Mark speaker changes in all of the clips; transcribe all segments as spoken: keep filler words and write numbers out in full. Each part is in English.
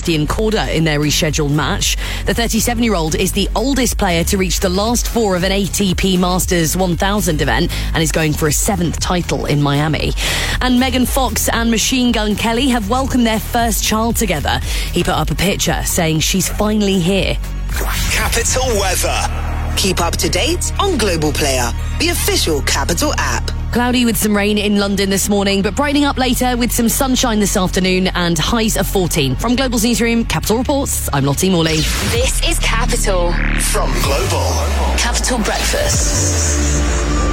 Speaker 1: Sebastian Korda in their rescheduled match. The thirty-seven-year-old is the oldest player to reach the last four of an A T P Masters one thousand event and is going for a seventh title in Miami. And Megan Fox and Machine Gun Kelly have welcomed their first child together. He put up a picture saying she's finally here.
Speaker 2: Capital weather. Keep up to date on Global Player, the official Capital app.
Speaker 1: Cloudy with some rain in London this morning, but brightening up later with some sunshine this afternoon and highs of fourteen. From Global's newsroom, Capital Reports, I'm Lottie Morley.
Speaker 3: This is Capital.
Speaker 2: From Global.
Speaker 3: Capital Breakfast.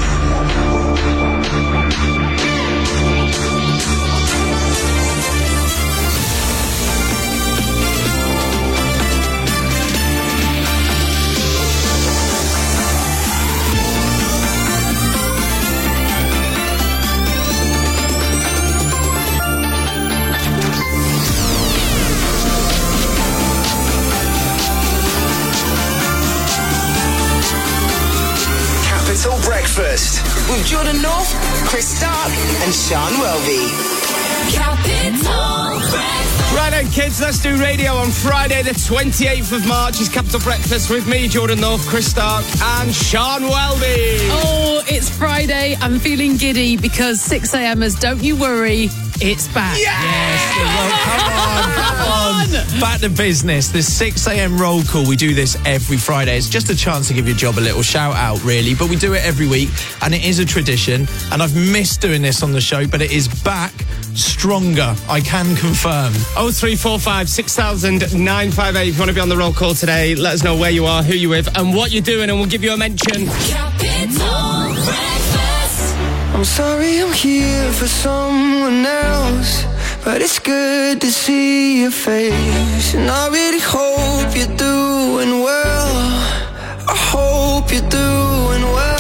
Speaker 2: Breakfast with Jordan North, Chris Stark and Sean Welby.
Speaker 3: Capital Breakfast.
Speaker 4: Right then, kids, let's do radio on Friday the twenty-eighth of March. It's Capital Breakfast with me, Jordan North, Chris Stark and Sean Welby.
Speaker 5: Oh, it's Friday. I'm feeling giddy because six a.m.ers, don't you worry, it's back.
Speaker 4: Yeah!
Speaker 6: Yes, well, come on, come on. Back to business. The six a.m. roll call. We do this every Friday. It's just a chance to give your job a little shout out, really. But we do it every week, and it is a tradition. And I've missed doing this on the show, but it is back stronger. I can confirm.
Speaker 4: oh three four five, six thousand, nine five eight. If you want to be on the roll call today, let us know where you are, who you're with, and what you're doing, and we'll give you a mention.
Speaker 3: Capital Breakfast.
Speaker 7: I'm sorry I'm here for someone else, but it's good to see your face. And I really hope you're doing well. I hope you're doing well.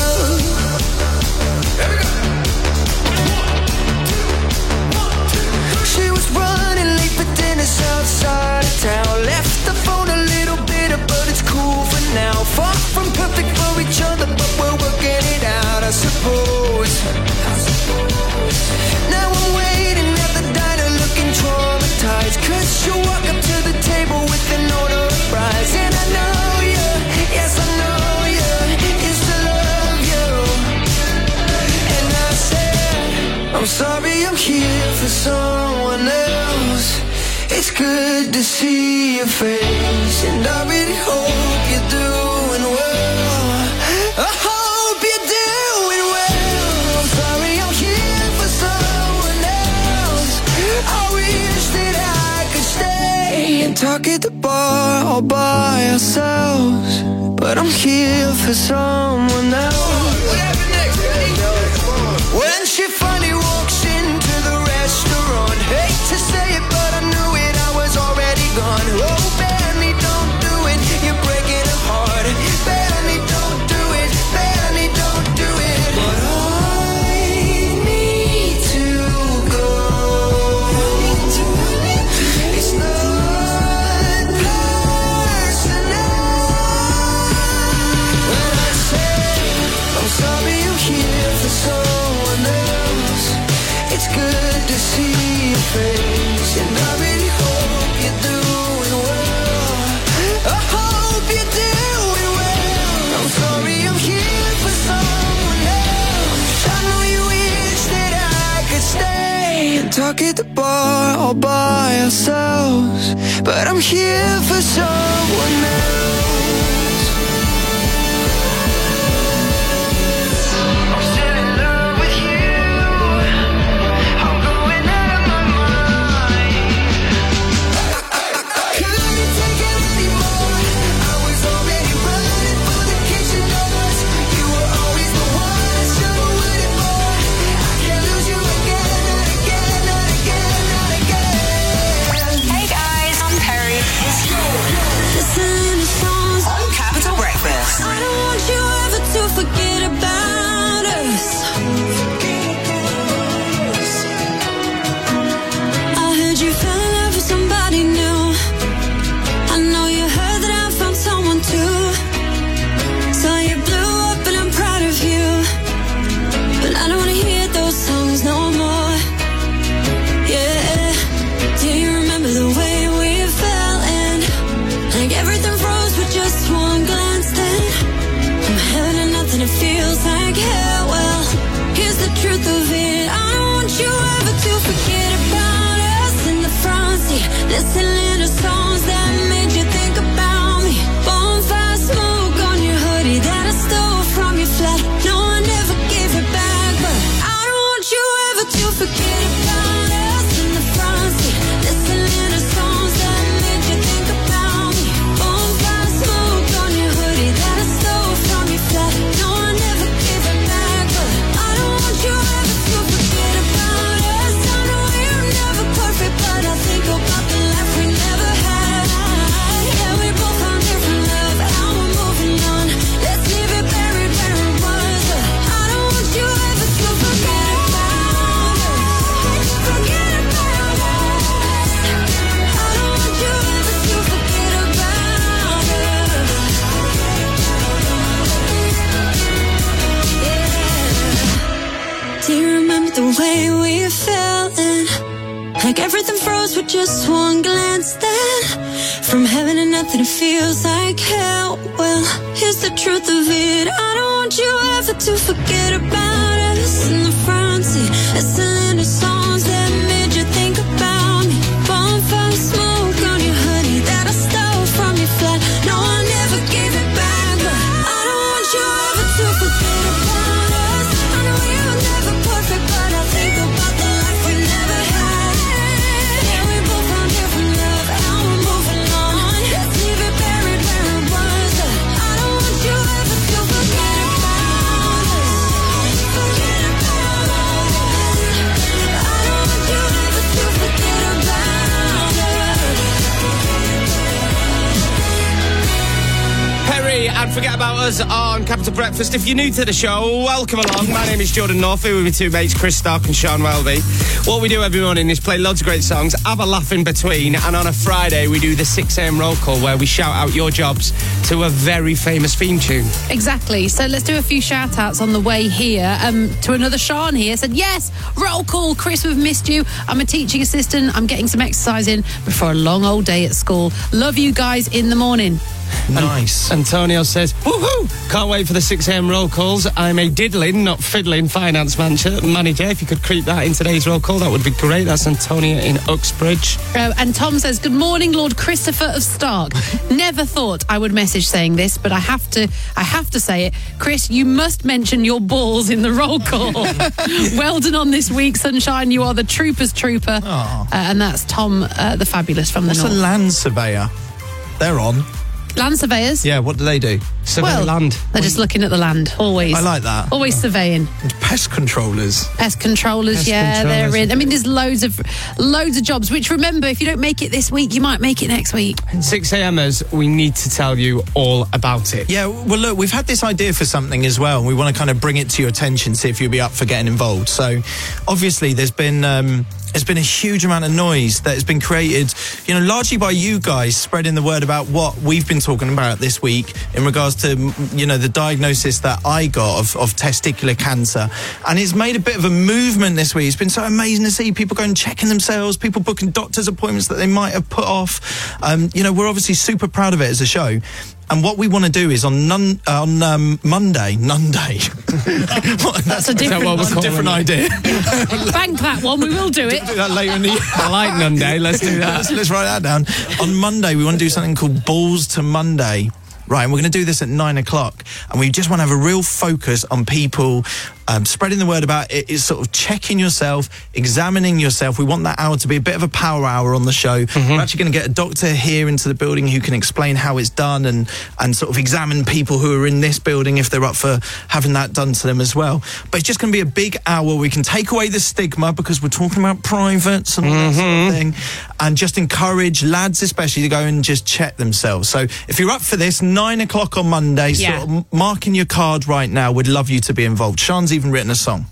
Speaker 7: She was running late for dinner outside of town. Left the phone a little bitter, but it's cool for now. Far from perfect for each other, but we're working it out, I suppose. Now I'm waiting at the diner looking traumatized, cause you walk up to the table with an order of fries. And I know you, yes I know you, used to love you. And I said, I'm sorry I'm here for someone else. It's good to see your face, and I really hope you're doing well. I hope you're doing well. I'm sorry I'm here for someone else. I wish that I could stay and talk at the bar all by ourselves, but I'm here for someone else. What happened next? When she finally walks into the restaurant, hate to say it, but I knew it, I was already gone. Oh, Benny, don't do it, you're breaking her heart. Benny, don't do it, Benny, don't do it. But I need to go. It's not personal. When I say I'm sorry I'm here for someone else, it's good to see your face, and I really hope you're doing well. I hope you're doing well. I'm sorry I'm here for someone else. I know you wish that I could stay and talk at the bar all by ourselves, but I'm here for someone else. I'm still in love with you. I'm going out of my mind. Couldn't take it anymore. I was already running for the kitchen doors. You were always the one I should have waited for. I can't lose you again, not again, not again, not again.
Speaker 3: Hey guys, I'm Perry.
Speaker 7: The sun is shining.
Speaker 8: Like everything froze with just one glance. Then from heaven to nothing, it feels like hell. Well, here's the truth of it. I don't want you ever to forget about us. In the front seat, listening to songs that made you think about me. Bonfire smoke on your hoodie that I stole from your flat. No, I never gave it back, but I don't want you ever to forget about us. I know you were never perfect, but I think about the life we never had. Yeah, we both found different love, now we're moving on. Let's leave it buried where it was. I don't want you ever to forget about us. Forget about us. I don't want you ever to forget about us.
Speaker 4: Perry and Forget About Us on Capital Breakfast. If you're new to the show, welcome along. My name is Jordan North, here with my two mates, Chris Stark and Sean Welby. What we do every morning is play loads of great songs, have a laugh in between, and on a Friday we do the six a.m. roll call where we shout out your jobs to a very famous theme tune.
Speaker 5: Exactly. So let's do a few shout outs on the way here. Um, to another Sean here said, yes, roll call. Chris, we've missed you. I'm a teaching assistant. I'm getting some exercise in before a long old day at school. Love you guys in the morning.
Speaker 6: Nice.
Speaker 4: Antonio says, woohoo! Can't wait for the six a.m. roll calls. I'm a diddling, not fiddling finance manager. Manager, if you could creep that in today's roll call, that would be great. That's Antonia in Uxbridge.
Speaker 5: Uh, and Tom says, good morning, Lord Christopher of Stark. Never thought I would message saying this, but I have to I have to say it. Chris, you must mention your balls in the roll call. Well done on this week, sunshine. You are the trooper's trooper. Uh, and that's Tom, uh, the fabulous from the
Speaker 6: What's
Speaker 5: north.
Speaker 6: a land surveyor? They're on.
Speaker 5: Land surveyors?
Speaker 6: Yeah, what do they do?
Speaker 4: Survey
Speaker 5: Well,
Speaker 4: land.
Speaker 5: they're just looking at the land, always.
Speaker 6: I like that.
Speaker 5: Always surveying.
Speaker 6: Pest controllers.
Speaker 5: Pest controllers,
Speaker 4: Pest
Speaker 5: yeah,
Speaker 4: controllers.
Speaker 5: they're in. I mean, there's loads of loads of jobs, which remember, if you don't make it this week, you might make it next week.
Speaker 4: six a.m.ers, we need to tell you all about it.
Speaker 6: Yeah, well, look, we've had this idea for something as well, and we want to kind of bring it to your attention, see if you'll be up for getting involved. So, obviously, there's been... Um, There's been a huge amount of noise that has been created, you know, largely by you guys spreading the word about what we've been talking about this week in regards to, you know, the diagnosis that I got of, of testicular cancer. And it's made a bit of a movement this week. It's been so amazing to see people going checking themselves, people booking doctor's appointments that they might have put off. Um, you know, we're obviously super proud of it as a show. And what we want to do is on nun, uh, on um, Monday, Monday.
Speaker 5: That's a different,
Speaker 4: what we're
Speaker 6: That's a different idea.
Speaker 5: bank that one. We will do it.
Speaker 6: Do that later in the year.
Speaker 4: I like Monday, let's do that.
Speaker 6: let's, let's write that down. On Monday, we want to do something called Balls to Monday. Right, and we're going to do this at nine o'clock. And we just want to have a real focus on people um, spreading the word about it. It's sort of checking yourself, examining yourself. We want that hour to be a bit of a power hour on the show. Mm-hmm. We're actually going to get a doctor here into the building who can explain how it's done and, and sort of examine people who are in this building if they're up for having that done to them as well. But it's just going to be a big hour. We can take away the stigma because we're talking about privates and all
Speaker 4: Mm-hmm.
Speaker 6: that sort of thing. And just encourage lads especially to go and just check themselves. So if you're up for this, nine o'clock on Monday,
Speaker 5: Yeah.
Speaker 6: sort of marking your card right now. We'd love you to be involved. Sean's even written a song.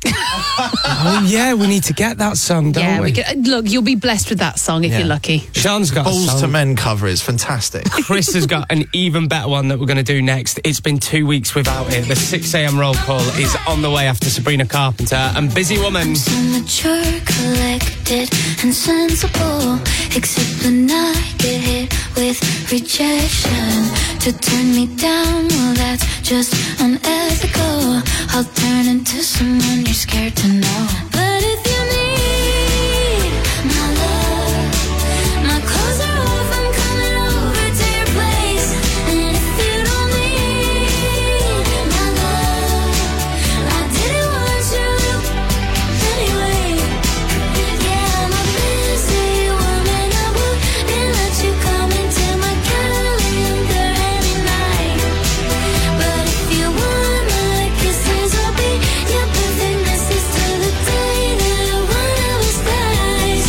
Speaker 4: Oh, yeah, we need to get that song, don't
Speaker 5: Yeah,
Speaker 4: we?
Speaker 5: we can, look, you'll be blessed with that song if
Speaker 6: Yeah.
Speaker 5: you're lucky.
Speaker 4: Sean's got a
Speaker 6: Balls
Speaker 4: song.
Speaker 6: to Men cover is fantastic.
Speaker 4: Chris has got an even better one that we're going to do next. It's been two weeks without it. The six a.m. roll call is on the way after Sabrina Carpenter and Busy Woman.
Speaker 8: So mature, collected, and sensible. Except when I get hit with rejection. To turn me down, well, that's just unethical. I'll turn into someone you're scared to know. But if you need my love, my clothes are off, I'm coming over to your place. And if you don't need my love, I didn't want you anyway. Yeah, I'm a busy woman, I wouldn't let you come into my calendar any night. But if you want my kisses, I'll be your perfect missus till the day that one of us dies.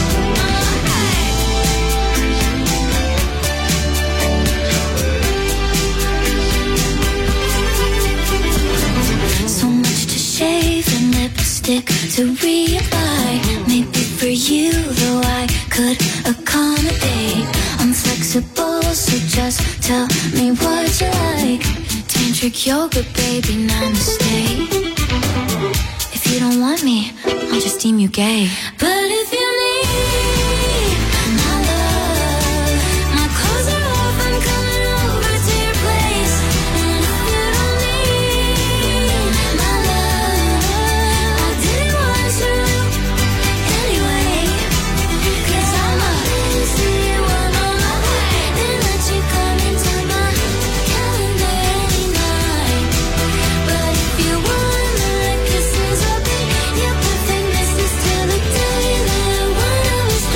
Speaker 8: So much to shave and lipstick to reapply. Maybe for you, though, I could accommodate. I'm flexible, so just tell me what you like. Tantric yoga, baby, namaste. If you don't want me, I'll just deem you gay. But if you need my love. My clothes are off, I'm coming over to your place. And if you don't need my love, I didn't want to anyway. 'Cause I'm a see you on my way. Then let you come into my calendar any night. But if you wanna let kisses up, your perfect misses till the day that one of us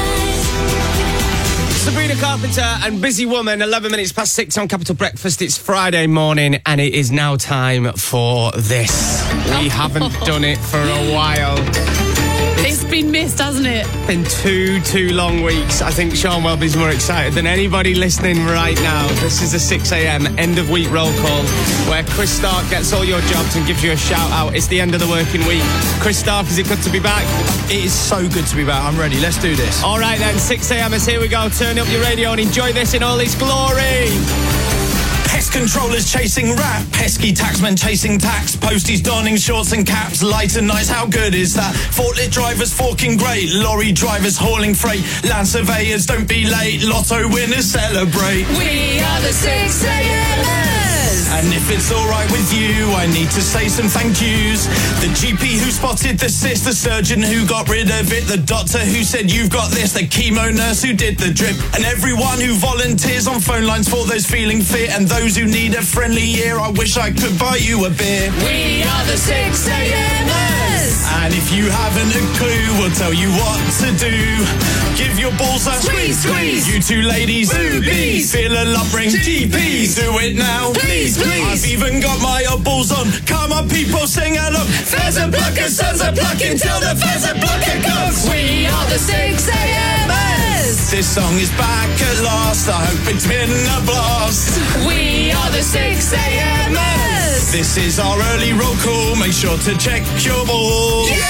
Speaker 8: dies.
Speaker 4: Sabrina Carpenter and Busy Woman, eleven minutes past six on Capital Breakfast. It's Friday morning and it is now time for this. We haven't done it for a while.
Speaker 5: It's been missed, hasn't it?
Speaker 4: Been two, two long weeks. I think Sean Welby's more excited than anybody listening right now. This is a six a.m. end of week roll call where Chris Stark gets all your jobs and gives you a shout out. It's the end of the working week. Chris Stark, is it good to be back?
Speaker 6: It is so good to be back. I'm ready. Let's do this.
Speaker 4: All right then, six a.m.ers, here we go. Turn up your radio and enjoy this in all its glory.
Speaker 6: Pest controllers chasing rat, pesky taxmen chasing tax, posties donning shorts and caps, light and nights, how good is that? Forklift drivers forking great, lorry drivers hauling freight, land surveyors don't be late, lotto winners celebrate.
Speaker 5: We are the six a.m.ers.
Speaker 6: And if it's alright with you, I need to say some thank yous. The G P who spotted the cyst, the surgeon who got rid of it, the doctor who said you've got this, the chemo nurse who did the drip, and everyone who volunteers on phone lines for those feeling fit, and those who need a friendly ear. I wish I could buy you a beer.
Speaker 5: We are the six a.m.ers.
Speaker 6: And if you haven't a clue, we'll tell you what to do. Give your balls a
Speaker 5: Squeeze, squeeze.
Speaker 6: You two ladies,
Speaker 5: Boobies.
Speaker 6: feel a lump ring.
Speaker 5: G Ps.
Speaker 6: Do it now,
Speaker 5: Please, please.
Speaker 6: I've even got my balls on. Come on, people, sing along. Pheasant plucker, sons are plucking till the pheasant plucker comes.
Speaker 5: We are the six a.m.ers.
Speaker 6: This song is back at last. I hope it's been a blast.
Speaker 5: We are the six a.m.ers.
Speaker 6: This is our early roll call. Make sure to check your balls.
Speaker 5: Yes!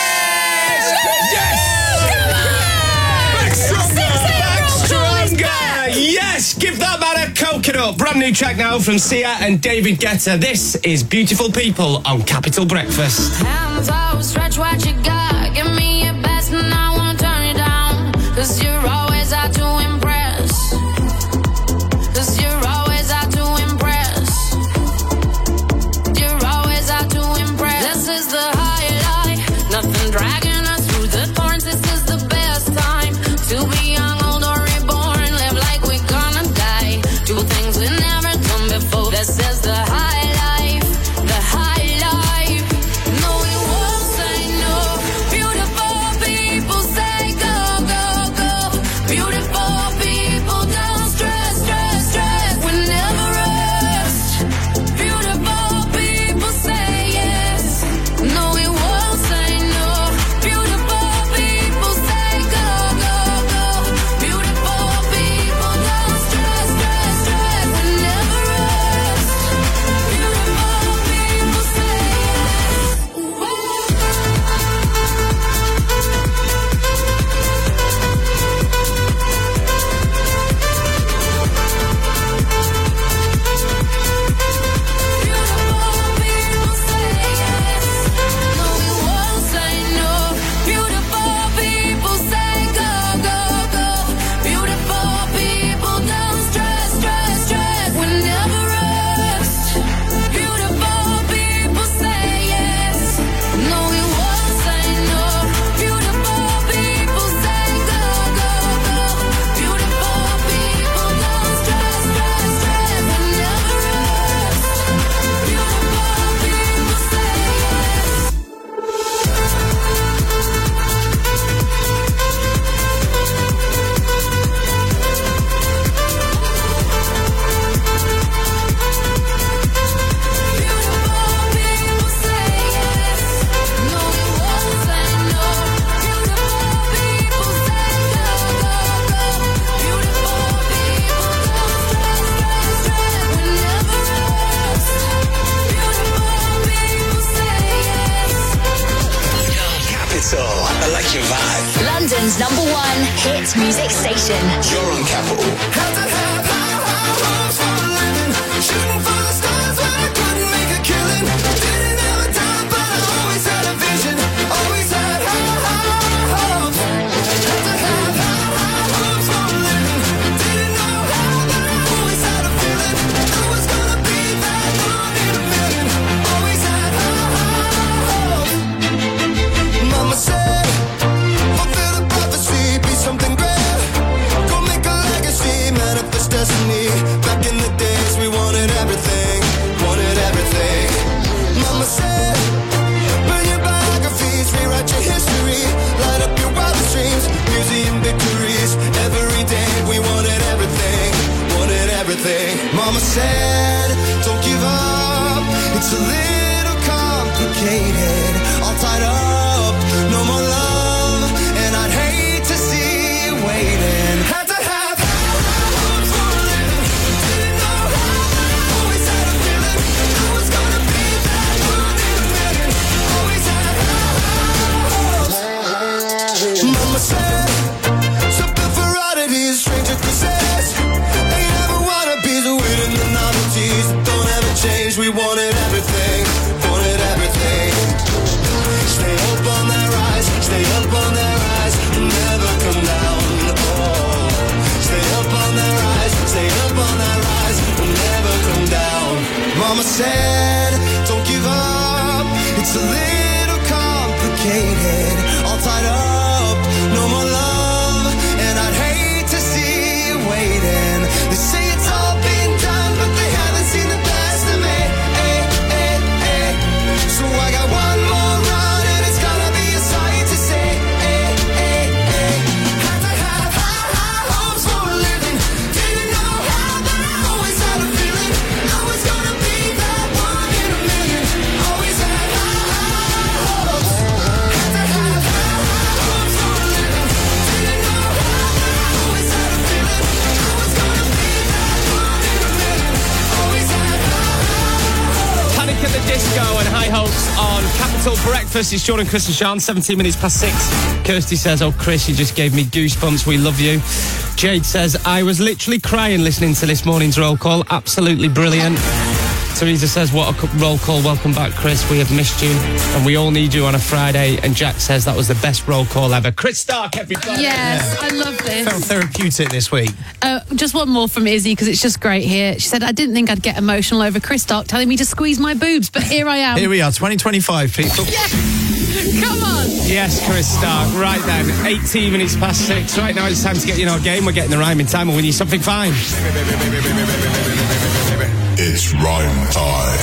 Speaker 6: Yes! Back stronger! Back stronger! Yes! Give that man a coconut. Brand new track now from Sia and David Guetta. This is Beautiful People on Capital Breakfast.
Speaker 8: Hands out, stretch what you got. Give me your best and I won't turn you down. 'Cause you're always out to impress. 'Cause you're always out to impress. You're always out to impress. This is the highlight. Nothing dragging us through the thorns. This is the best time to be young, old, or reborn. Live like we're gonna die. Do things we never done before. This is the high life. The high life. No, we won't say no. Beautiful people say go, go, go. Beautiful people don't stress, stress, stress. We never rest. Beautiful people say yes. No, we won't say no. Beautiful people say go, go, go. Beautiful people don't stress, stress, stress. We never rest. Beautiful people say
Speaker 9: Capital, I like your vibe.
Speaker 3: London's number one hit music station.
Speaker 9: You're on Capital.
Speaker 7: Had to have high, high hopes for a living. Shooting for the stars when I couldn't make a killing. Didn't have a dime, but I always had a vision. Always had high, high hopes. Mama said, don't give up. It's a little complicated. All tied up, no more love. And I'd hate to see you waiting. Had to have high hopes for a living. Didn't know how, always had a feeling I was gonna be that one in a million. Always had high hopes. Mama said, something for oddities, stranger possessed. Ain't ever wanna be the winning the novelties. Don't ever change, we wanted everything. Wanted everything. Stay up on that rise, stay up on that rise, never come down. Oh, stay up on that rise, stay up on that rise, never come down. Mama said, don't give up. It's a little complicated. All tied up, no more love, and I'd hate to see you waiting. They say it's all been done, but they haven't seen the best of me. Hey, hey, hey. So I got one more run, and it's gonna be a sight to see. Hey, hey, hey. Had to have high, high hopes for a living. Didn't know how, but I always had a feeling I was gonna be that one in a million. Always had high, high hopes. Had to have high, high hopes for a living. Didn't know how, but I always had a feeling I was gonna be that one in a million. Always had high, high hopes.
Speaker 4: Panic at the Disco and High Hopes on Capital Breakfast. It's Jordan, Chris and Sean, seventeen minutes past six. Kirsty says, oh, Chris, you just gave me goosebumps. We love you. Jade says, I was literally crying listening to this morning's roll call. Absolutely brilliant. Teresa says, what a roll call. Welcome back, Chris. We have missed you and we all need you on a Friday. And Jack says that was the best roll call ever. Chris Stark, everybody.
Speaker 5: Yes, I love this.
Speaker 6: Felt therapeutic this week.
Speaker 5: Uh, just one more from Izzy, because it's just great here. She said, I didn't think I'd get emotional over Chris Stark telling me to squeeze my boobs, but here I am.
Speaker 6: Here we are, twenty twenty-five, people.
Speaker 5: Yeah. Come on.
Speaker 4: Yes, Chris Stark. Right then, eighteen minutes past six. Right now it's time to get you in our game. We're getting the rhyme in time and win you something fine.
Speaker 10: It's rhyme time.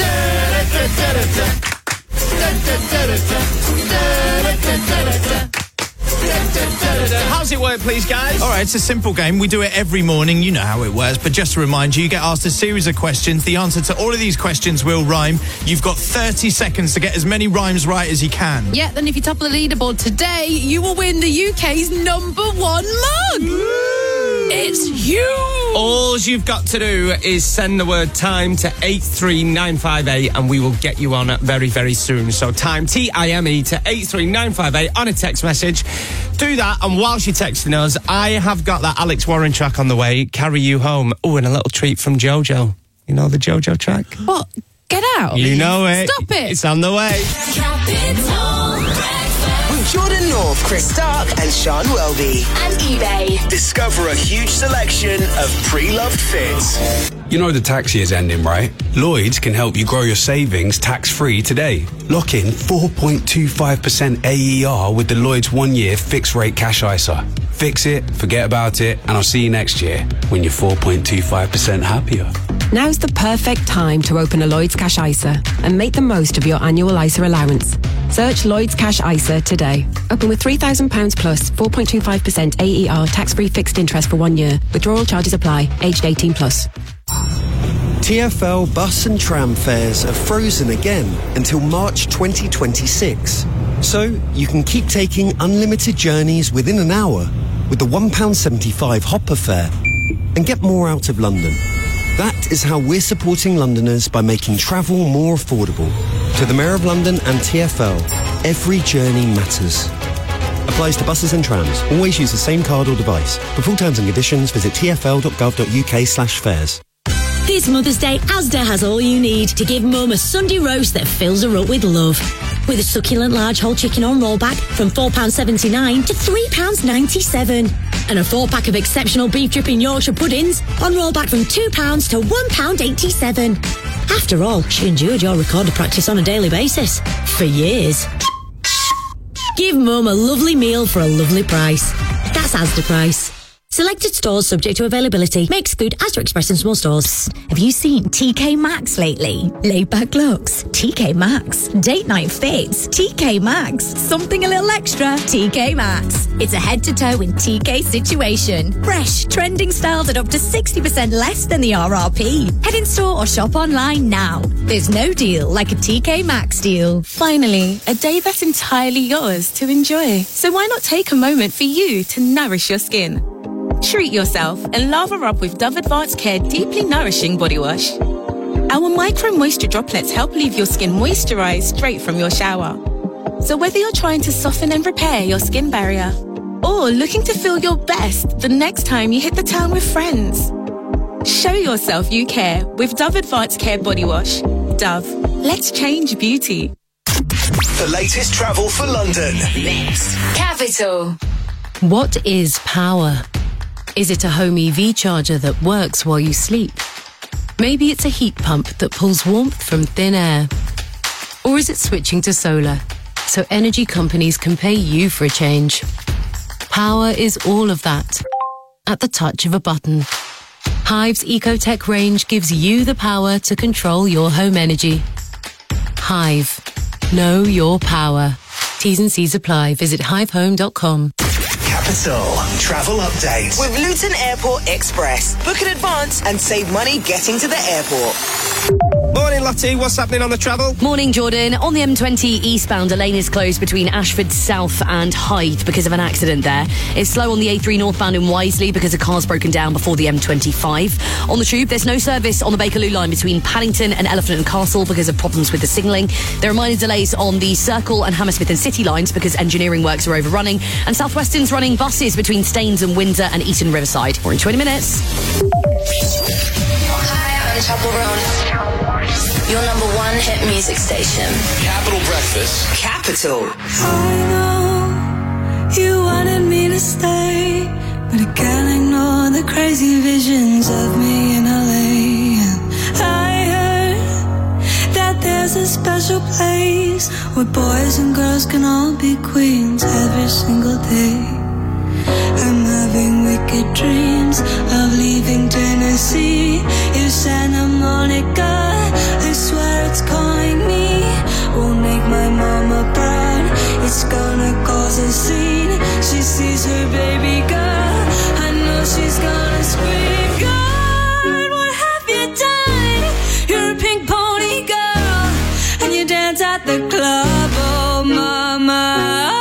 Speaker 4: How's it work, please, guys?
Speaker 6: All right, it's a simple game. We do it every morning. You know how it works. But just to remind you, you get asked a series of questions. The answer to all of these questions will rhyme. You've got thirty seconds to get as many rhymes right as you can.
Speaker 5: Yeah, then if you top of the leaderboard today, you will win the U K's number one mug. It's huge.
Speaker 4: All you've got to do is send the word time to eight three nine five eight and we will get you on very, very soon. So time, T I M E, to eight three nine five eight on a text message. Do that, and whilst you're texting us, I have got that Alex Warren track on the way, Carry You Home. Oh, and a little treat from JoJo. You know the JoJo track?
Speaker 5: What? Get out.
Speaker 4: You know it.
Speaker 5: Stop it.
Speaker 4: It's on the way.
Speaker 2: With Jordan North, Chris Stark and Sean Welby.
Speaker 3: And eBay.
Speaker 9: Discover a huge selection of pre-loved fits.
Speaker 11: You know the tax year's ending, right? Lloyds can help you grow your savings tax-free today. Lock in four point two five percent A E R with the Lloyds one-year fixed-rate cash I S A. Fix it, forget about it, and I'll see you next year when you're four point two five percent happier.
Speaker 12: Now's the perfect time to open a Lloyds Cash I S A and make the most of your annual I S A allowance. Search Lloyds Cash I S A today. Open with three thousand pounds plus, four point two five percent A E R tax-free fixed interest for one year. Withdrawal charges apply. Aged eighteen plus.
Speaker 13: T F L bus and tram fares are frozen again until March twenty twenty-six. So you can keep taking unlimited journeys within an hour with the one pound seventy-five Hopper fare and get more out of London. That is how we're supporting Londoners by making travel more affordable. To the Mayor of London and T F L, every journey matters. Applies to buses and trams. Always use the same card or device. For full terms and conditions, visit t f l dot gov dot u k slash fares.
Speaker 14: This Mother's Day, Asda has all you need to give Mum a Sunday roast that fills her up with love. With a succulent large whole chicken on rollback from four pounds seventy-nine to three pounds ninety-seven. And a four-pack of exceptional beef dripping Yorkshire puddings on rollback from two pounds to one pound eighty-seven. After all, she endured your recorder practice on a daily basis. For years. Give Mum a lovely meal for a lovely price. That's Asda price. Selected stores subject to availability. May exclude Asda Express in small stores.
Speaker 15: Have you seen T K Maxx lately? Laid back looks. T K Maxx. Date night fits. T K Maxx. Something a little extra. T K Maxx. It's a head-to-toe in T K situation. Fresh, trending styles at up to sixty percent less than the R R P. Head in store or shop online now. There's no deal like a T K Maxx deal.
Speaker 16: Finally, a day that's entirely yours to enjoy. So why not take a moment for you to nourish your skin? Treat yourself and lather up with Dove Advanced Care Deeply Nourishing Body Wash. Our micro moisture droplets help leave your skin moisturized straight from your shower. So whether you're trying to soften and repair your skin barrier or looking to feel your best the next time you hit the town with friends, show yourself you care with Dove Advanced Care Body Wash. Dove, let's change beauty.
Speaker 9: The latest travel for London.
Speaker 3: Mix Capital.
Speaker 1: What is power? Is it a home E V charger that works while you sleep? Maybe it's a heat pump that pulls warmth from thin air. Or is it switching to solar, so energy companies can pay you for a change? Power is all of that, at the touch of a button. Hive's EcoTech range gives you the power to control your home energy. Hive. Know your power. T's and C's apply. Visit hive home dot com.
Speaker 9: Capital Travel Update.
Speaker 2: With Luton Airport Express. Book in advance and save money getting to the airport.
Speaker 4: Morning, Lottie. What's happening on the travel?
Speaker 1: Morning, Jordan. On the M twenty eastbound, a lane is closed between Ashford South and Hythe because of an accident there. It's slow on the A three northbound in Wisley because a car's broken down before the M twenty-five. On the Tube, there's no service on the Bakerloo line between Paddington and Elephant and Castle because of problems with the signalling. There are minor delays on the Circle and Hammersmith and City lines because engineering works are overrunning. And South Western's running buses between Staines and Windsor and Eton Riverside. More in twenty minutes.
Speaker 3: Hi, I'm Chapel Roan. Your number one hit music station.
Speaker 9: Capital Breakfast.
Speaker 2: Capital.
Speaker 7: I know you wanted me to stay, but I can't ignore the crazy visions of me in L A. I heard that there's a special place where boys and girls can all be queens every single day. I'm having wicked dreams of leaving Tennessee. You Santa Monica, I swear it's calling me. Won't make my mama proud, it's gonna cause a scene. She sees her baby girl, I know she's gonna scream. God, what have you done? You're a pink pony girl, and you dance at the club. Oh mama,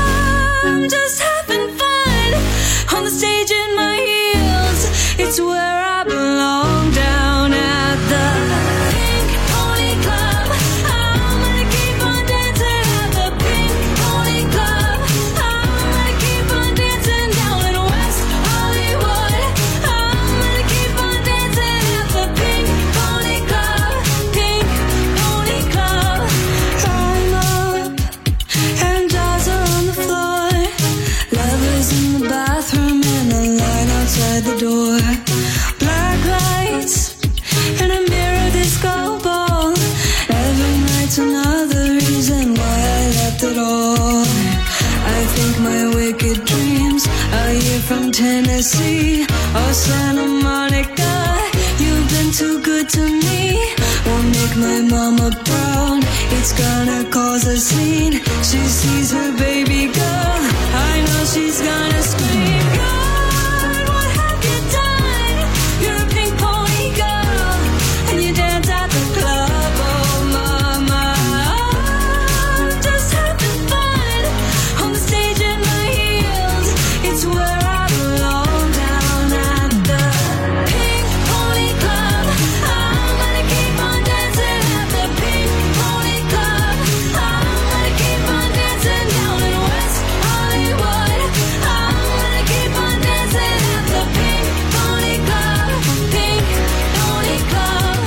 Speaker 7: I'm just having fun on the stage in my heels. It's where I belong, down at the Pink Pony Club. I'm gonna keep on dancing at the Pink Pony Club. I'm gonna keep on dancing down in West Hollywood. I'm gonna keep on dancing at the Pink Pony Club. Pink Pony Club. I'm up and jaws are on the floor. Lovers in the bathroom and a line outside the door. Black lights and a mirror disco ball. Every night's another reason why I left it all. I think my wicked dreams are here from Tennessee or Santa Monica. You've been too good to me. Won't make my mama proud, it's gonna cause a scene. She sees her baby girl, I know she's gonna scream. God, what have you done? You're a pink pony girl, and you dance at the club. Oh mama, I'm just having fun on the stage in my heels. It's where I belong, down at the Pink Pony Club. I'm gonna keep on dancing at the Pink Pony Club. I'm gonna keep on dancing down in West Hollywood. I'm gonna keep on dancing at the Pink Pony Club. Pink Pony Club.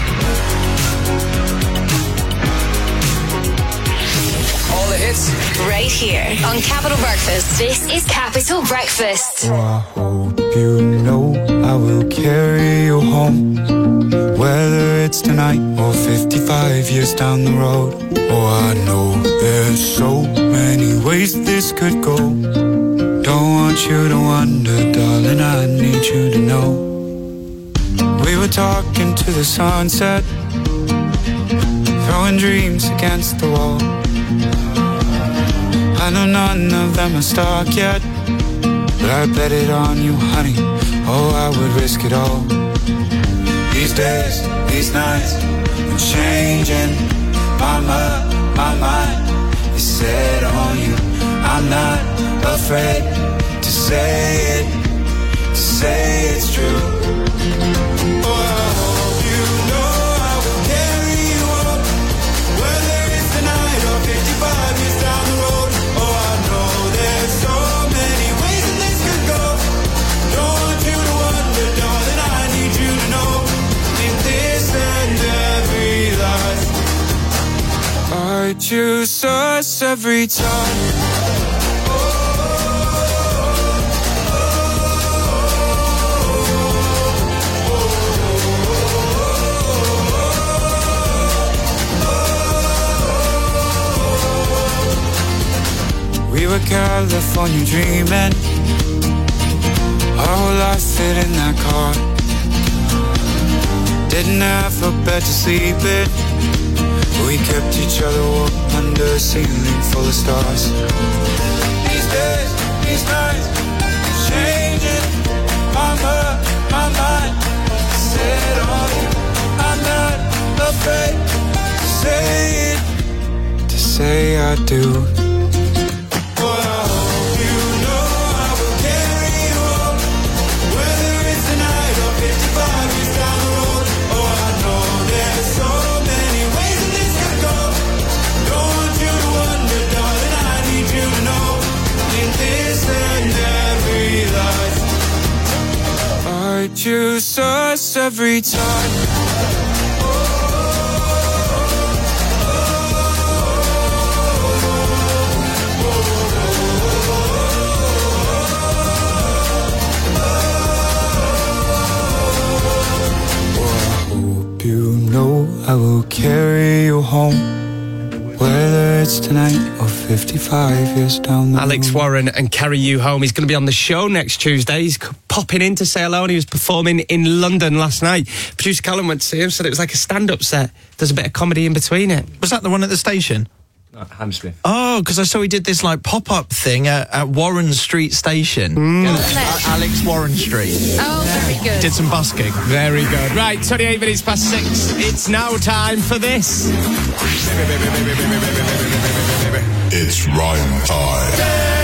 Speaker 9: All the hits.
Speaker 3: Right here on Capital Breakfast. This is Capital Breakfast.
Speaker 17: Oh, I hope you know I will carry you home, whether it's tonight or fifty-five years down the road. Oh, I know there's so many ways this could go. Don't want want you to wonder, darling, I need you to know. We were talking to the sunset, throwing dreams against the wall. I know none of them are stuck yet, but I bet it on you, honey. Oh, I would risk it all. These days, these nights, I'm changing my mind, my mind is set on you. I'm not afraid to say it, to say it's true. Oh, I hope you know I will carry you up, whether it's tonight or fifty-five years down the road. Oh, I know there's so many ways that this could go. Don't want you to wonder, darling, I need you to know. In this and every life, I choose us every time. We were California dreaming, our whole life fit in that car. Didn't have a bed to sleep in, we kept each other warm under a ceiling full of stars. These days, these nights, changing my mind, my mind set on you. I'm not afraid to say it, to say I do. I choose us every time. You know I will carry you home, whether it's tonight or fifty-five years down the road.
Speaker 4: Alex Warren and Carry You Home. He's going to be on the show next Tuesday. He's popping in to say hello, and he was performing in London last night. Producer Callum went to see him, said it was like a stand-up set. There's a bit of comedy in between it.
Speaker 6: Was that the one at the station?
Speaker 18: Uh, Hammersmith.
Speaker 6: Oh, because I saw he did this like pop-up thing at, at Warren Street Station.
Speaker 4: Mm.
Speaker 6: Yeah, Alex Warren Street.
Speaker 5: Oh, very good.
Speaker 6: Did some busking.
Speaker 4: Very good. Right, twenty-eight minutes past six. It's now time for this.
Speaker 10: It's rhyme time.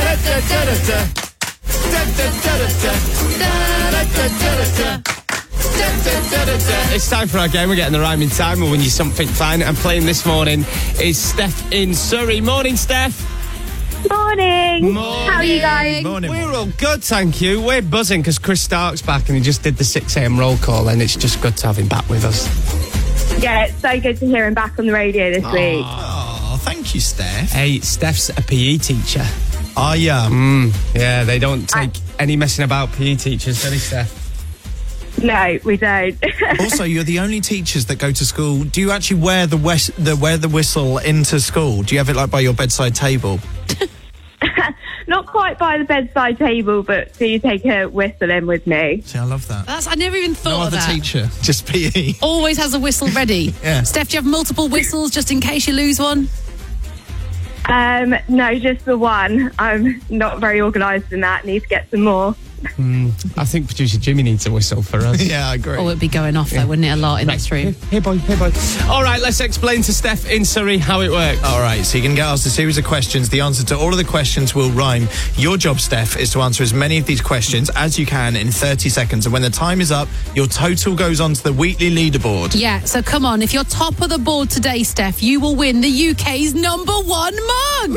Speaker 4: It's time for our game. We're getting the rhyming time. We'll win you something fine. And playing this morning is Steph in Surrey. Morning, Steph.
Speaker 19: Morning.
Speaker 4: Morning.
Speaker 19: How are you guys?
Speaker 6: Morning.
Speaker 4: We're all good, thank you. We're buzzing because Chris Stark's back and he just did the six a.m. roll call, and it's just good to have him back with us.
Speaker 19: Yeah, it's so good to hear him back on the radio this week.
Speaker 6: Oh, thank you, Steph.
Speaker 4: Hey, Steph's a P E teacher.
Speaker 6: Oh, yeah.
Speaker 4: Mm, yeah, they don't take I- any messing about P E teachers, do they, Steph?
Speaker 19: No, we don't.
Speaker 6: Also, you're the only teachers that go to school. Do you actually wear the wes- the wear the whistle into school? Do you have it like by your bedside table?
Speaker 19: Not quite by the bedside table, but do you take a whistle in with me?
Speaker 6: See, I love that.
Speaker 5: That's, I never even thought
Speaker 6: No
Speaker 5: of
Speaker 6: other
Speaker 5: that.
Speaker 6: teacher, just P E.
Speaker 5: Always has a whistle ready.
Speaker 6: Yeah.
Speaker 5: Steph, do you have multiple whistles just in case you lose one?
Speaker 19: Um, no, just the one. I'm not very organised in that. Need to get some more.
Speaker 4: Mm, I think producer Jimmy needs a whistle for us.
Speaker 6: Yeah, I agree.
Speaker 5: Oh, it'd be going off, though,
Speaker 4: Yeah.
Speaker 5: wouldn't it, a lot in
Speaker 4: Right.
Speaker 5: this room?
Speaker 4: Hey, boy, hey, boy. All right, let's explain to Steph in Surrey how it works.
Speaker 6: All right, so you can get asked a series of questions. The answer to all of the questions will rhyme. Your job, Steph, is to answer as many of these questions as you can in thirty seconds. And when the time is up, your total goes onto the weekly leaderboard.
Speaker 5: Yeah, so come on. If you're top of the board today, Steph, you will win the U K's number one mug.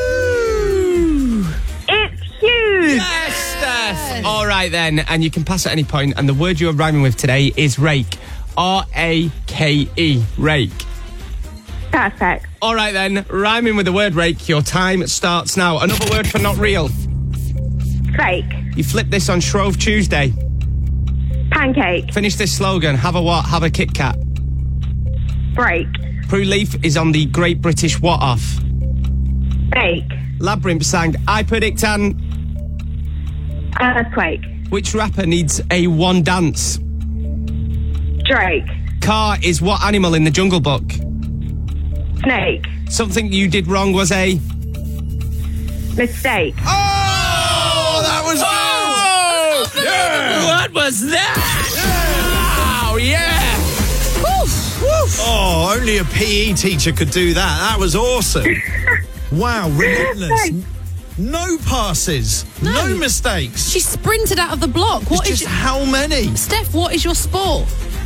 Speaker 19: It's huge.
Speaker 4: Yes, Steph. All right, then. And you can pass at any point. And the word you're rhyming with today is rake. R A K E. Rake.
Speaker 19: Perfect.
Speaker 4: All right, then. Rhyming with the word rake. Your time starts now. Another word for not real.
Speaker 19: Fake.
Speaker 4: You flip this on Shrove Tuesday.
Speaker 19: Pancake.
Speaker 4: Finish this slogan. Have a what? Have a Kit Kat.
Speaker 19: Break.
Speaker 4: Prue Leaf is on the Great British What Off.
Speaker 19: Bake.
Speaker 4: Labyrinth sang I predict an...
Speaker 19: Earthquake.
Speaker 4: Which rapper needs a one dance?
Speaker 19: Drake.
Speaker 4: Car is what animal in the Jungle Book?
Speaker 19: Snake.
Speaker 4: Something you did wrong was a...
Speaker 19: Mistake.
Speaker 6: Oh, that was
Speaker 4: Oh!
Speaker 6: yeah.
Speaker 4: What was that? Wow, yeah!
Speaker 6: Woof, woof. Oh, only a P E teacher could do that. That was awesome. Wow, relentless. No passes, no, no mistakes.
Speaker 5: She sprinted out of the block. What
Speaker 6: it's
Speaker 5: is
Speaker 6: just
Speaker 5: your...
Speaker 6: how many?
Speaker 5: Steph, what is your sport?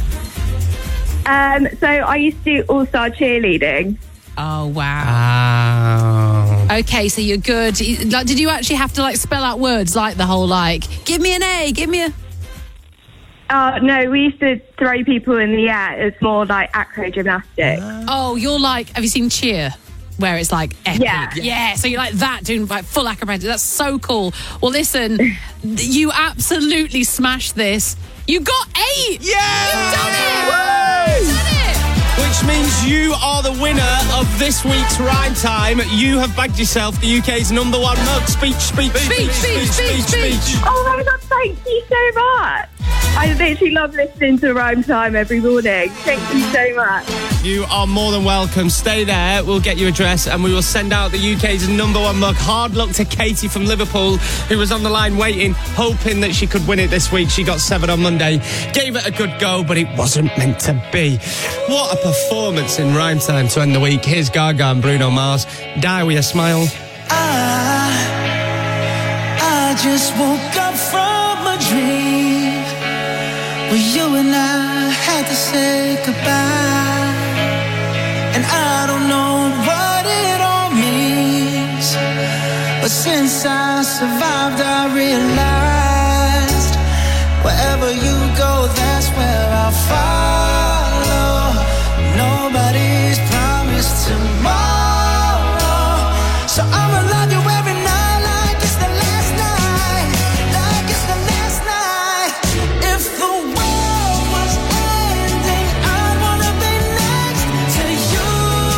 Speaker 19: Um, so I used to do all-star cheerleading.
Speaker 5: Oh, wow.
Speaker 4: Wow.
Speaker 5: Okay, so you're good. Like, did you actually have to like spell out words like the whole like, give me an A, give me a...
Speaker 19: Uh, no, we used to throw people in the air. It's more like acro gymnastics.
Speaker 5: Oh, you're like, have you seen Cheer? Where it's like epic.
Speaker 19: Yeah.
Speaker 5: Yeah, so you're like that, doing like full acrobatic. That's so cool. Well, listen, you absolutely smashed this. You got eight!
Speaker 4: Yeah!
Speaker 5: You've done it! You've done it!
Speaker 4: Which means you are the winner of this week's Rhyme Time. You have bagged yourself the U K's number one mug. Speech, speech,
Speaker 5: Speech, speech, speech, speech.
Speaker 19: Oh my God, thank you so much. I literally love listening to Rhyme Time every morning. Thank you so much.
Speaker 4: You are more than welcome. Stay there. We'll get your address and we will send out the U K's number one mug. Hard luck to Katie from Liverpool, who was on the line waiting, hoping that she could win it this week. She got seven on Monday. Gave it a good go, but it wasn't meant to be. What a performance in Rhyme Time to end the week. Here's Gaga and Bruno Mars. Die with a smile.
Speaker 7: I, I just woke up from a dream where you and I had to say goodbye. And I don't know what it all means, but since I survived I realized wherever you go, that's where I'll follow. Nobody's promised tomorrow, so I'ma love you every night like it's the last night, like it's the last night. If the world was ending, I wanna be next to you.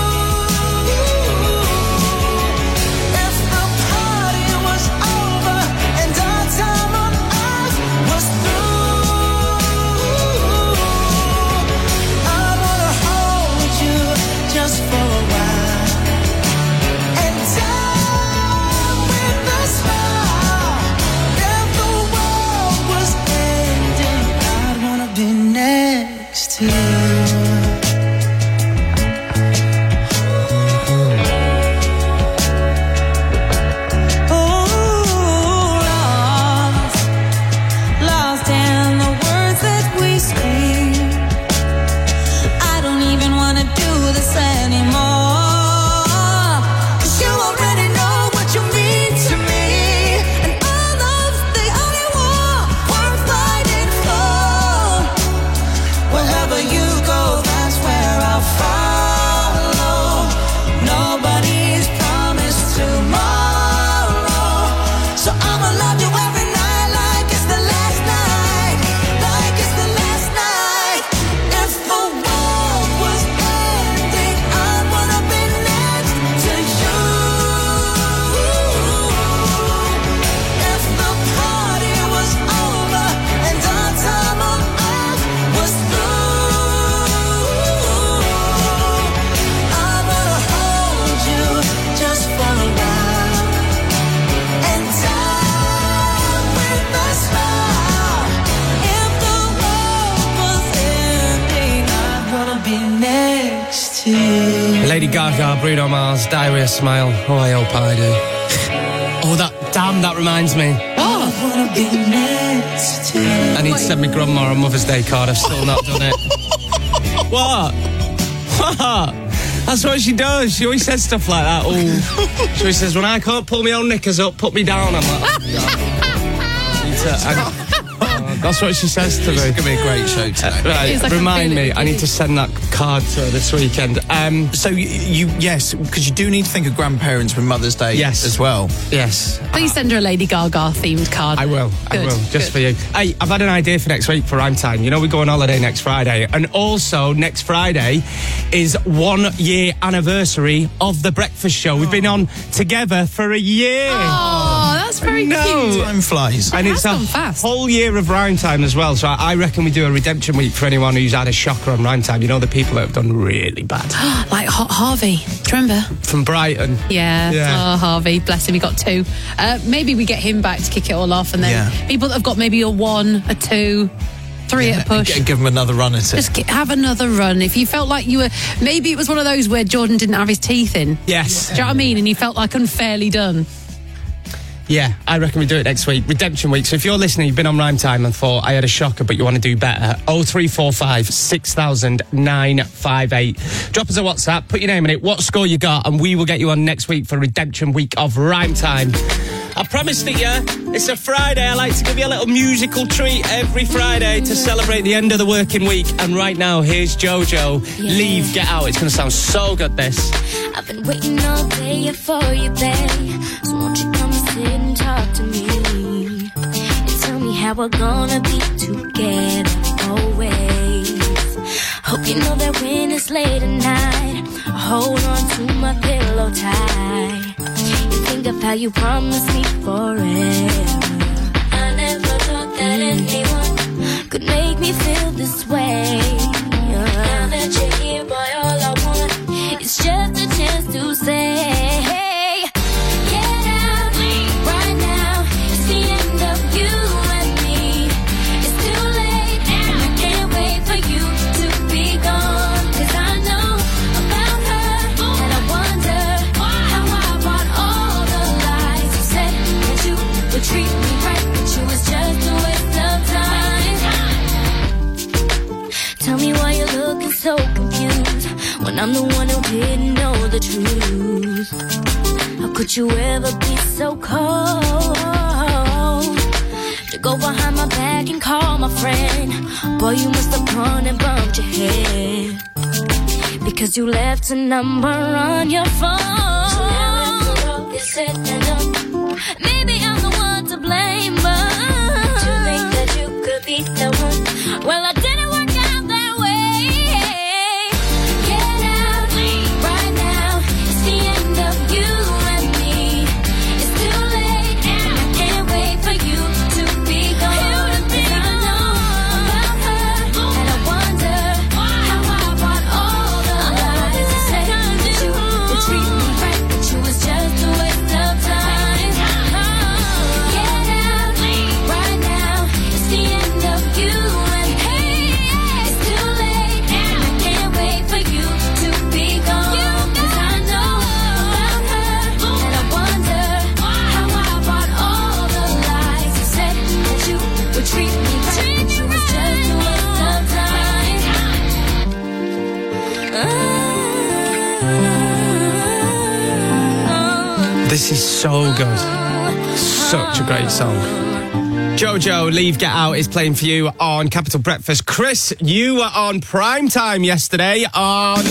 Speaker 7: If the party was over and our time on earth was through, I wanna hold you just for a while and die with a smile. If the world was ending, I'd wanna be next to you. Lost, lost in the words that we speak. I don't even wanna do this anymore, 'cause you already know what you mean to me, and all of the only war worth fighting for. Wherever you go, that's where I'll follow. Nobody's promised tomorrow, so I'ma love you every night like it's the last night, like it's the last night. If the world was ending, I wanna be next to you. If the party was over and our time on earth was through, I wanna hold you just for a while and die with a smile. If the world was ending, I wanna be next to you.
Speaker 4: Lady Gaga, Bruno Mars, Die with a Smile. Oh, I hope I do. Oh, that, damn, that reminds me.
Speaker 7: I wanna be next to you.
Speaker 4: I need to send my grandma a Mother's Day card. I've still not done it. What? What? That's what she does. She always says stuff like that. Oh, she always says, when I can't pull my own knickers up, put me down. I'm like, oh, God. I need to- I- oh, That's what she says to me.
Speaker 6: It's going to be a great show tonight.
Speaker 4: Right,
Speaker 5: like
Speaker 4: remind me, I need to send that card to her this weekend. Um,
Speaker 6: so you, you yes, because you do need to think of grandparents with Mother's Day
Speaker 4: yes.
Speaker 6: as well.
Speaker 4: Yes.
Speaker 5: Please send her a Lady Gaga themed card.
Speaker 4: I will.
Speaker 5: Good,
Speaker 4: I will. Just
Speaker 5: good.
Speaker 4: for you. Hey, I've had an idea for next week for Rhyme Time. You know, we go on holiday next Friday. And also, next Friday is one year anniversary of The Breakfast Show. We've been on together for a year.
Speaker 5: Oh, that's very
Speaker 4: no.
Speaker 5: cute.
Speaker 6: Time flies.
Speaker 4: And
Speaker 5: It
Speaker 4: it's
Speaker 5: has
Speaker 4: a
Speaker 5: gone fast.
Speaker 4: whole year of Rhyme Time as well. So I reckon we do a redemption week for anyone who's had a shocker on Rhyme Time. You know, the people that have done really bad.
Speaker 5: Like Har- Harvey. Do you remember?
Speaker 4: From Brighton.
Speaker 5: Yeah.
Speaker 4: Yeah.
Speaker 5: Oh, Harvey. Bless him. He got two. Uh, maybe we get him back to kick it all off. And then
Speaker 6: Yeah.
Speaker 5: people that have got maybe a one, a two, three at a push.
Speaker 6: G- give them another run at it.
Speaker 5: Just get, have another run. If you felt like you were, maybe it was one of those where Jordan didn't have his teeth in.
Speaker 4: Yes.
Speaker 5: Do you know what I mean? And you felt like unfairly done.
Speaker 4: Yeah, I reckon we do it next week. Redemption week. So if you're listening, you've been on Rhyme Time and thought, I had a shocker, but you want to do better, oh three four five, six thousand, nine five eight. Drop us a WhatsApp, put your name in it, what score you got, and we will get you on next week for Redemption week of Rhyme Time. I promised it, yeah. It's a Friday. I like to give you a little musical treat every Friday to celebrate the end of the working week. And right now, here's JoJo.
Speaker 8: Yeah.
Speaker 4: Leave, Get Out. It's going to sound so good, this.
Speaker 8: I've been waiting all day for you, babe. So won't you come sit and talk to me? And tell me how we're gonna be together always. Hope you know that when it's late at night, I hold on to my pillow tight. You think of how you promised me forever. I never thought that anyone could make me feel this way. Now that you're here, boy, all I want is just a chance to say, get out right now. It's the end of you and me. It's too late and I can't wait for you to be gone. 'Cause I know about her and I wonder how I bought all the lies you said that you would treat me right, but you was just a waste of time. Tell me why you're looking so confused when I'm the one who didn't know the truth. How could you ever be so cold to go behind my back and call my friend? Boy, you must have gone and bumped your head because you left a number on your phone. So now it's all is said and done. Maybe I'm the one to blame, but to think that you could be the one. Well, I didn't work out that way. Get out right now. It's the end of you and me. It's too late and I can't wait for you to be gone. 'Cause I know about her and I wonder how I bought all the lies you said that you would treat me right, but you was just a waste of time. Get out right now. It's the end of you and me. It's too late and I can't wait for you to be gone. 'Cause I know about her and I wonder how I bought all the lies you said that you would treat me right, but you was just a waste of time.
Speaker 4: This is so good. Such a great song. JoJo, Leave, Get Out is playing for you on Capital Breakfast. Chris, you were on Prime Time yesterday on...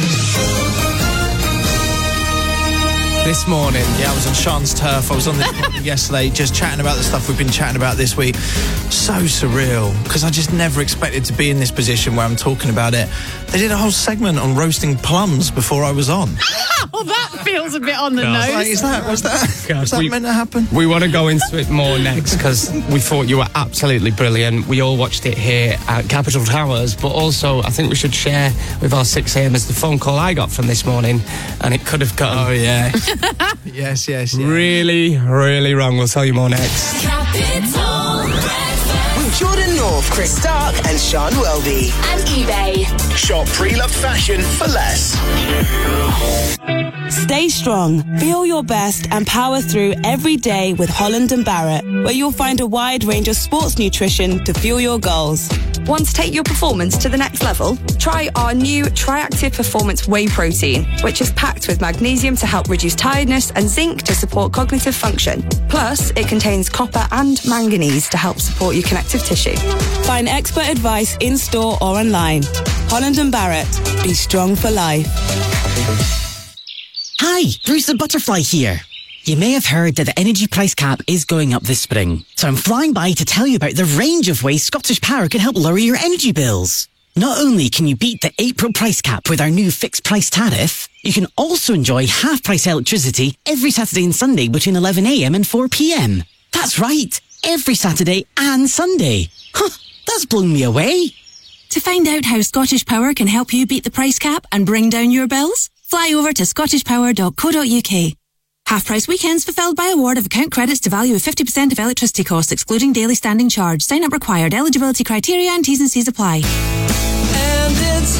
Speaker 4: This morning.
Speaker 6: Yeah, I was on Sean's turf. I was on this yesterday just chatting about the stuff we've been chatting about this week. So surreal, because I just never expected to be in this position where I'm talking about it. They did a whole segment on roasting plums before I was on.
Speaker 5: Well, that feels a bit on the
Speaker 4: God.
Speaker 5: nose.
Speaker 6: Like, is that, was that,
Speaker 4: God,
Speaker 6: was that
Speaker 4: we-
Speaker 6: meant to happen?
Speaker 4: We want to go into it more next because we thought you were absolutely brilliant. We all watched it here at Capital Towers, but also I think we should share with our six a.m.ers the phone call I got from this morning, and it could have gone...
Speaker 6: Oh, yeah. yes, yes, yes.
Speaker 4: Really, really wrong. We'll tell you more next.
Speaker 2: With Jordan North, Chris Stark, and Sean Welby.
Speaker 3: And eBay.
Speaker 9: Shop pre-loved fashion for less.
Speaker 18: Stay strong, feel your best, and power through every day with Holland and Barrett, where you'll find a wide range of sports nutrition to fuel your goals.
Speaker 20: Want to take your performance to the next level? Try our new Triactive Performance Whey Protein, which is packed with magnesium to help reduce tiredness and zinc to support cognitive function. Plus, it contains copper and manganese to help support your connective tissue.
Speaker 18: Find expert advice in-store or online. Holland and Barrett. Be strong for life.
Speaker 21: Hi, Bruce the Butterfly here. You may have heard that the energy price cap is going up this spring. So I'm flying by to tell you about the range of ways Scottish Power can help lower your energy bills. Not only can you beat the April price cap with our new fixed price tariff, you can also enjoy half price electricity every Saturday and Sunday between eleven a m and four p m. That's right, every Saturday and Sunday. Huh, that's blown me away.
Speaker 22: To find out how Scottish Power can help you beat the price cap and bring down your bills, fly over to scottish power dot co dot u k. Half-price weekends fulfilled by award of account credits to value of fifty percent of electricity costs, excluding daily standing charge. Sign-up required. Eligibility criteria and T's and C's apply.
Speaker 7: And it's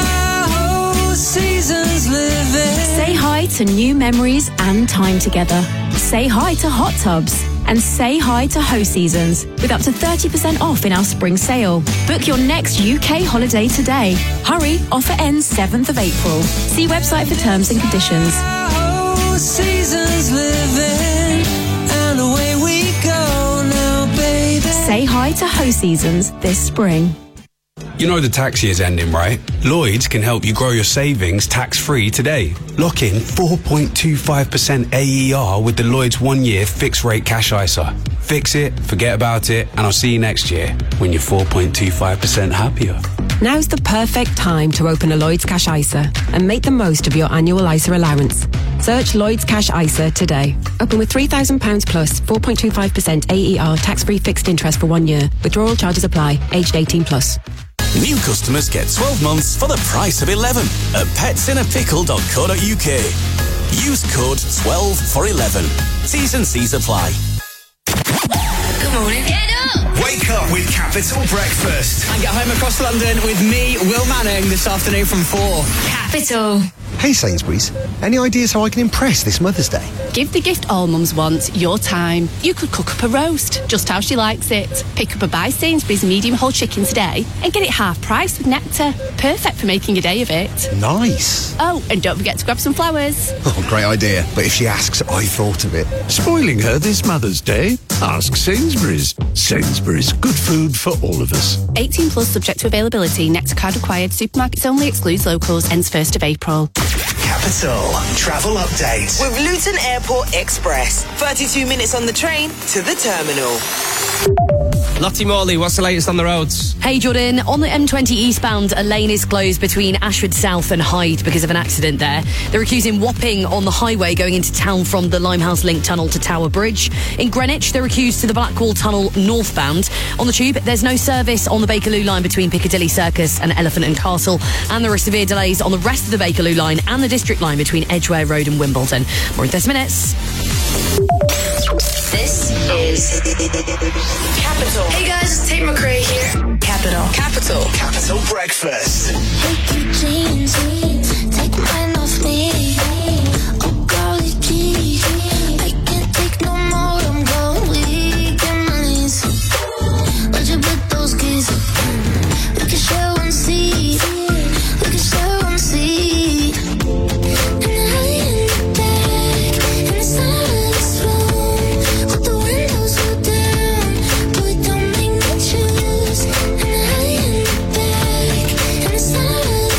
Speaker 7: how seasons living.
Speaker 12: Say hi to new memories and time together. Say hi to hot tubs. And say hi to Ho Seasons with up to thirty percent off in our spring sale. Book your next U K holiday today. Hurry, offer ends seventh of April. See website for terms and conditions.
Speaker 7: Seasons living, and away we go now, baby.
Speaker 12: Say hi to Ho Seasons this spring.
Speaker 11: You know the tax year's ending, right? Lloyds can help you grow your savings tax-free today. Lock in four point two five percent A E R with the Lloyds one-year fixed-rate cash I S A. Fix it, forget about it, and I'll see you next year when you're four point two five percent happier.
Speaker 12: Now's the perfect time to open a Lloyds Cash I S A and make the most of your annual I S A allowance. Search Lloyds Cash I S A today. Open with three thousand pounds plus, four point two five percent A E R tax-free fixed interest for one year. Withdrawal charges apply. Aged eighteen plus.
Speaker 9: New customers get twelve months for the price of eleven at pets in a pickle dot co dot u k. Use code twelve for eleven. T's and C's apply.
Speaker 3: Good morning. Get up!
Speaker 9: Wake up with Capital Breakfast.
Speaker 23: And get home across London with me, Will Manning, this afternoon from four.
Speaker 3: Capital.
Speaker 24: Hey Sainsbury's, any ideas how I can impress this Mother's Day?
Speaker 5: Give the gift all mums want, your time. You could cook up a roast, just how she likes it. Pick up a By Sainsbury's medium whole chicken today and get it half price with Nectar. Perfect for making a day of it.
Speaker 24: Nice.
Speaker 5: Oh, and don't forget to grab some flowers.
Speaker 24: Oh, great idea. But if she asks, I thought of it.
Speaker 25: Spoiling her this Mother's Day? Ask Sainsbury's. Sainsbury's, good food for all of us.
Speaker 5: eighteen plus subject to availability. Nectar card required. Supermarkets only. Excludes locals. Ends first of April.
Speaker 2: Capital Travel Update with Luton Airport Express. thirty-two minutes on the train to the terminal.
Speaker 4: Lottie Morley, what's the latest on the roads?
Speaker 1: Hey Jordan, on the M twenty eastbound, a lane is closed between Ashford South and Hyde because of an accident there. They're accusing Wapping on the highway going into town from the Limehouse Link Tunnel to Tower Bridge. In Greenwich, they're accused to the Blackwall Tunnel northbound. On the tube, there's no service on the Bakerloo line between Piccadilly Circus and Elephant and Castle, and there are severe delays on the rest of the Bakerloo line and the District line between Edgware Road and Wimbledon. More in thirty minutes.
Speaker 3: This is Capital. Hey guys, it's Tate McRae here. Capital. Capital.
Speaker 9: Capital Breakfast.
Speaker 8: Take your jeans, take mine off me. Oh golly gee, I can't take no more. I'm going weak in my knees. Where'd you put those keys? We can share one seat. We can share one seat. And I in the back, in the center of this room, with the windows rolled down. Boy, don't make me choose. And I in the back, in the center of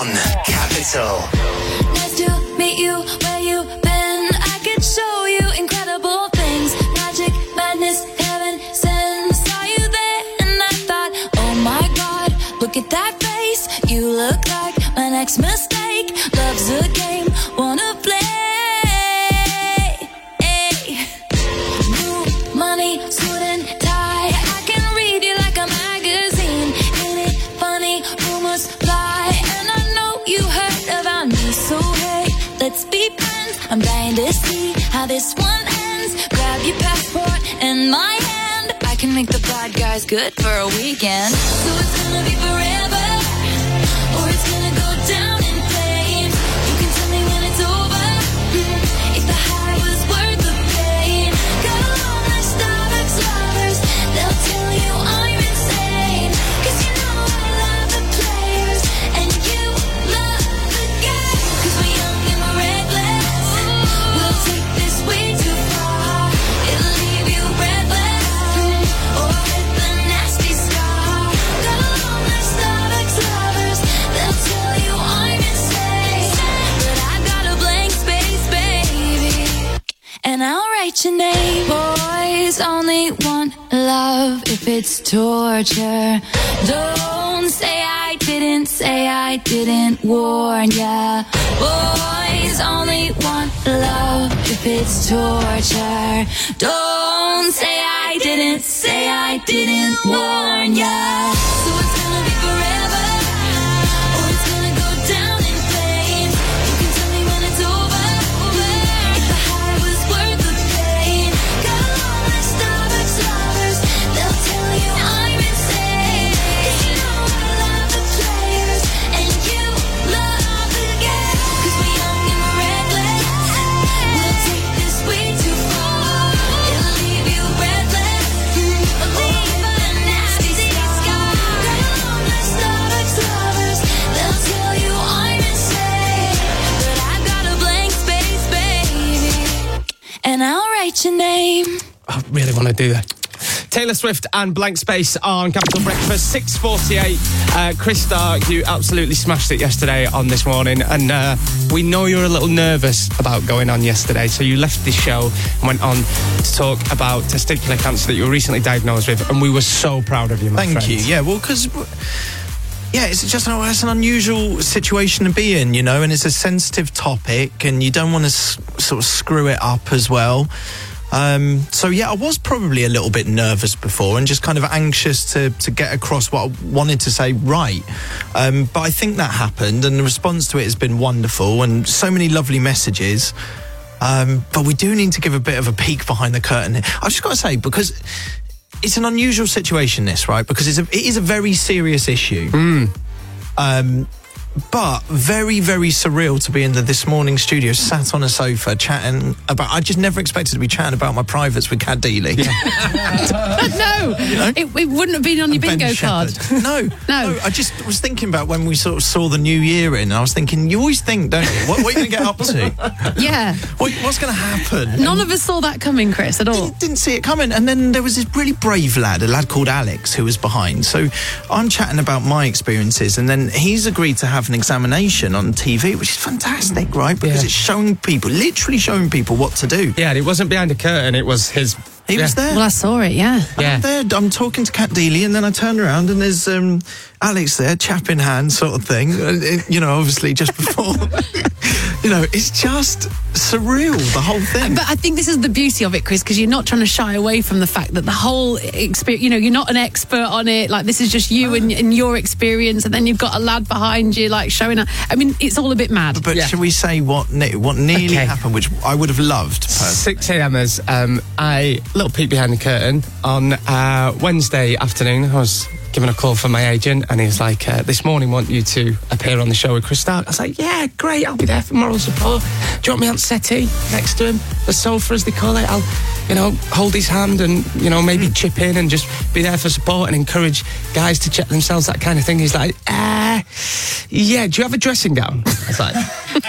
Speaker 2: on Capital.
Speaker 8: Nice to meet you where you been. I could show you incredible things. Magic, madness, heaven sent. Saw you there and I thought, oh my God, look at that face. You look like my next mistake. Love's a game, wanna play. Hey. New money, suit and tie. I can read you like a magazine. Ain't it funny? Rumors fly, and I know you heard about me. So hey, let's be friends. I'm dying to see how this one ends. Grab your passport and my hand. I can make the bad guys good for a weekend. So it's gonna be forever, or it's gonna go down in flames. You can tell me when it's over, mm, if the high was worth the pain. Go on like Starbucks lovers, they'll tell you I'm insane. Cause you know I love the players, and you love the game. Cause we're young and we're reckless, we'll take this way too far. It'll leave you breathless, mm, or with the nasty scar. Go on like Starbucks lovers, they'll tell you I'm insane. But I got a blank space, baby, and I'll write your name. Boys only want love if it's torture. Don't say I didn't, say I didn't warn ya. Boys only want love if it's torture. Don't say I didn't, say I didn't warn ya. So it's gonna be forever, or it's gonna go down in flames. You can tell me when it's over, if the high was worth the pain. Go on like Starbucks lovers, they'll tell you I'm insane. Cause you know I love the players, and you love the game. Cause we're young and we're reckless, we'll take this way too far. It'll leave you breathless, mm, or with a nasty scar. Go on like Starbucks lovers, they'll tell you I'm insane. But I got a blank space, baby, and I'll write your name.
Speaker 4: I really want to do that. Taylor Swift and Blank Space on Capital Breakfast, six forty-eight. Uh, Chris Stark, you absolutely smashed it yesterday on This Morning, and uh, we know you're a little nervous about going on yesterday, so you left this show and went on to talk about testicular cancer that you were recently diagnosed with, and we were so proud of you, my
Speaker 6: Thank
Speaker 4: friend.
Speaker 6: you. Yeah, well, because... Yeah, it's just an, it's an unusual situation to be in, you know, and it's a sensitive topic, and you don't want to s- sort of screw it up as well. Um, so, yeah, I was probably a little bit nervous before and just kind of anxious to, to get across what I wanted to say right. Um, but I think that happened, and the response to it has been wonderful, and so many lovely messages. Um, but we do need to give a bit of a peek behind the curtain. I've just got to say, because... it's an unusual situation, this, right? Because it's a, it is a very serious issue.
Speaker 4: Mm.
Speaker 6: Um, but very, very surreal to be in the This Morning studio, sat on a sofa, chatting about... I just never expected to be chatting about my privates with Kat Deely.
Speaker 5: no,
Speaker 6: You know?
Speaker 5: it, it wouldn't have been on your
Speaker 6: Ben
Speaker 5: bingo card.
Speaker 6: Shepherd. No,
Speaker 5: No.
Speaker 6: no. I just was thinking about when we sort of saw the new year in, and I was thinking, you always think, don't you? What, what are you going to get up to?
Speaker 5: Yeah.
Speaker 6: What, what's going to happen?
Speaker 5: None of us saw that coming, Chris, at all.
Speaker 6: Didn't, didn't see it coming. And then there was this really brave lad, a lad called Alex, who was behind. So I'm chatting about my experiences, and then he's agreed to have an examination on T V, which is fantastic, right? Because
Speaker 4: Yeah.
Speaker 6: it's showing people, literally showing people what to do.
Speaker 4: Yeah, and it wasn't behind a curtain, it was his...
Speaker 6: He was there.
Speaker 5: Well, I saw it, yeah.
Speaker 4: Yeah.
Speaker 6: I'm there, I'm talking to Kat Deely, and then I turn around and there's um, Alex there, chap in hand sort of thing. And it, you know, obviously just before... you know, it's just surreal, the whole thing.
Speaker 5: But I think this is the beauty of it, Chris, because you're not trying to shy away from the fact that the whole experience, you know, you're not an expert on it. Like, this is just you and, and your experience, and then you've got a lad behind you, like, showing up. I mean, it's all a bit mad.
Speaker 6: But
Speaker 4: Yeah.
Speaker 6: should we say what ne- what nearly
Speaker 4: Okay.
Speaker 6: happened, which I would have loved, personally?
Speaker 4: six a.m.ers, um, I, little peek behind the curtain, on uh, Wednesday afternoon, I was given a call from my agent, and he was like, uh, this morning want you to appear on the show with Chris Stark. I was like, yeah, great, I'll be there for moral support. Do you want me on settee next to him, the sofa as they call it? I'll, you know, hold his hand and, you know, maybe chip in and just be there for support and encourage guys to check themselves, that kind of thing. He's like, uh, yeah, do you have a dressing gown? I was like,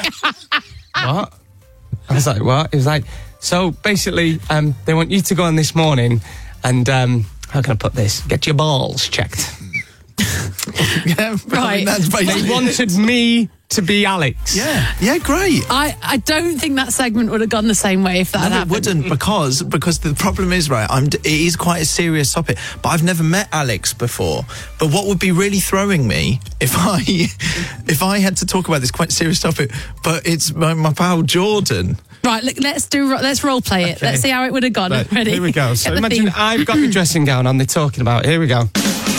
Speaker 4: what? I was like, what? He was like, so basically, um, they want you to go on this morning and, um, how can I put this? Get your balls checked.
Speaker 6: Yeah,
Speaker 5: Right.
Speaker 6: That's
Speaker 4: They
Speaker 6: basically
Speaker 4: wanted me to be Alex.
Speaker 6: Yeah, yeah, great.
Speaker 5: I, I don't think that segment would have gone the same way if that had
Speaker 6: No, it
Speaker 5: happened.
Speaker 6: wouldn't because because the problem is right. I'm. It is quite a serious topic, but I've never met Alex before. But what would be really throwing me if I if I had to talk about this quite serious topic, but it's my, my pal Jordan.
Speaker 5: Right, look, let's do. Let's role play it.
Speaker 4: Okay.
Speaker 5: Let's see how it would have gone.
Speaker 4: Right,
Speaker 5: Ready?
Speaker 4: here we go. So
Speaker 5: Get the
Speaker 4: imagine
Speaker 5: theme.
Speaker 4: I've got my dressing gown on, they're talking about it. Here we go.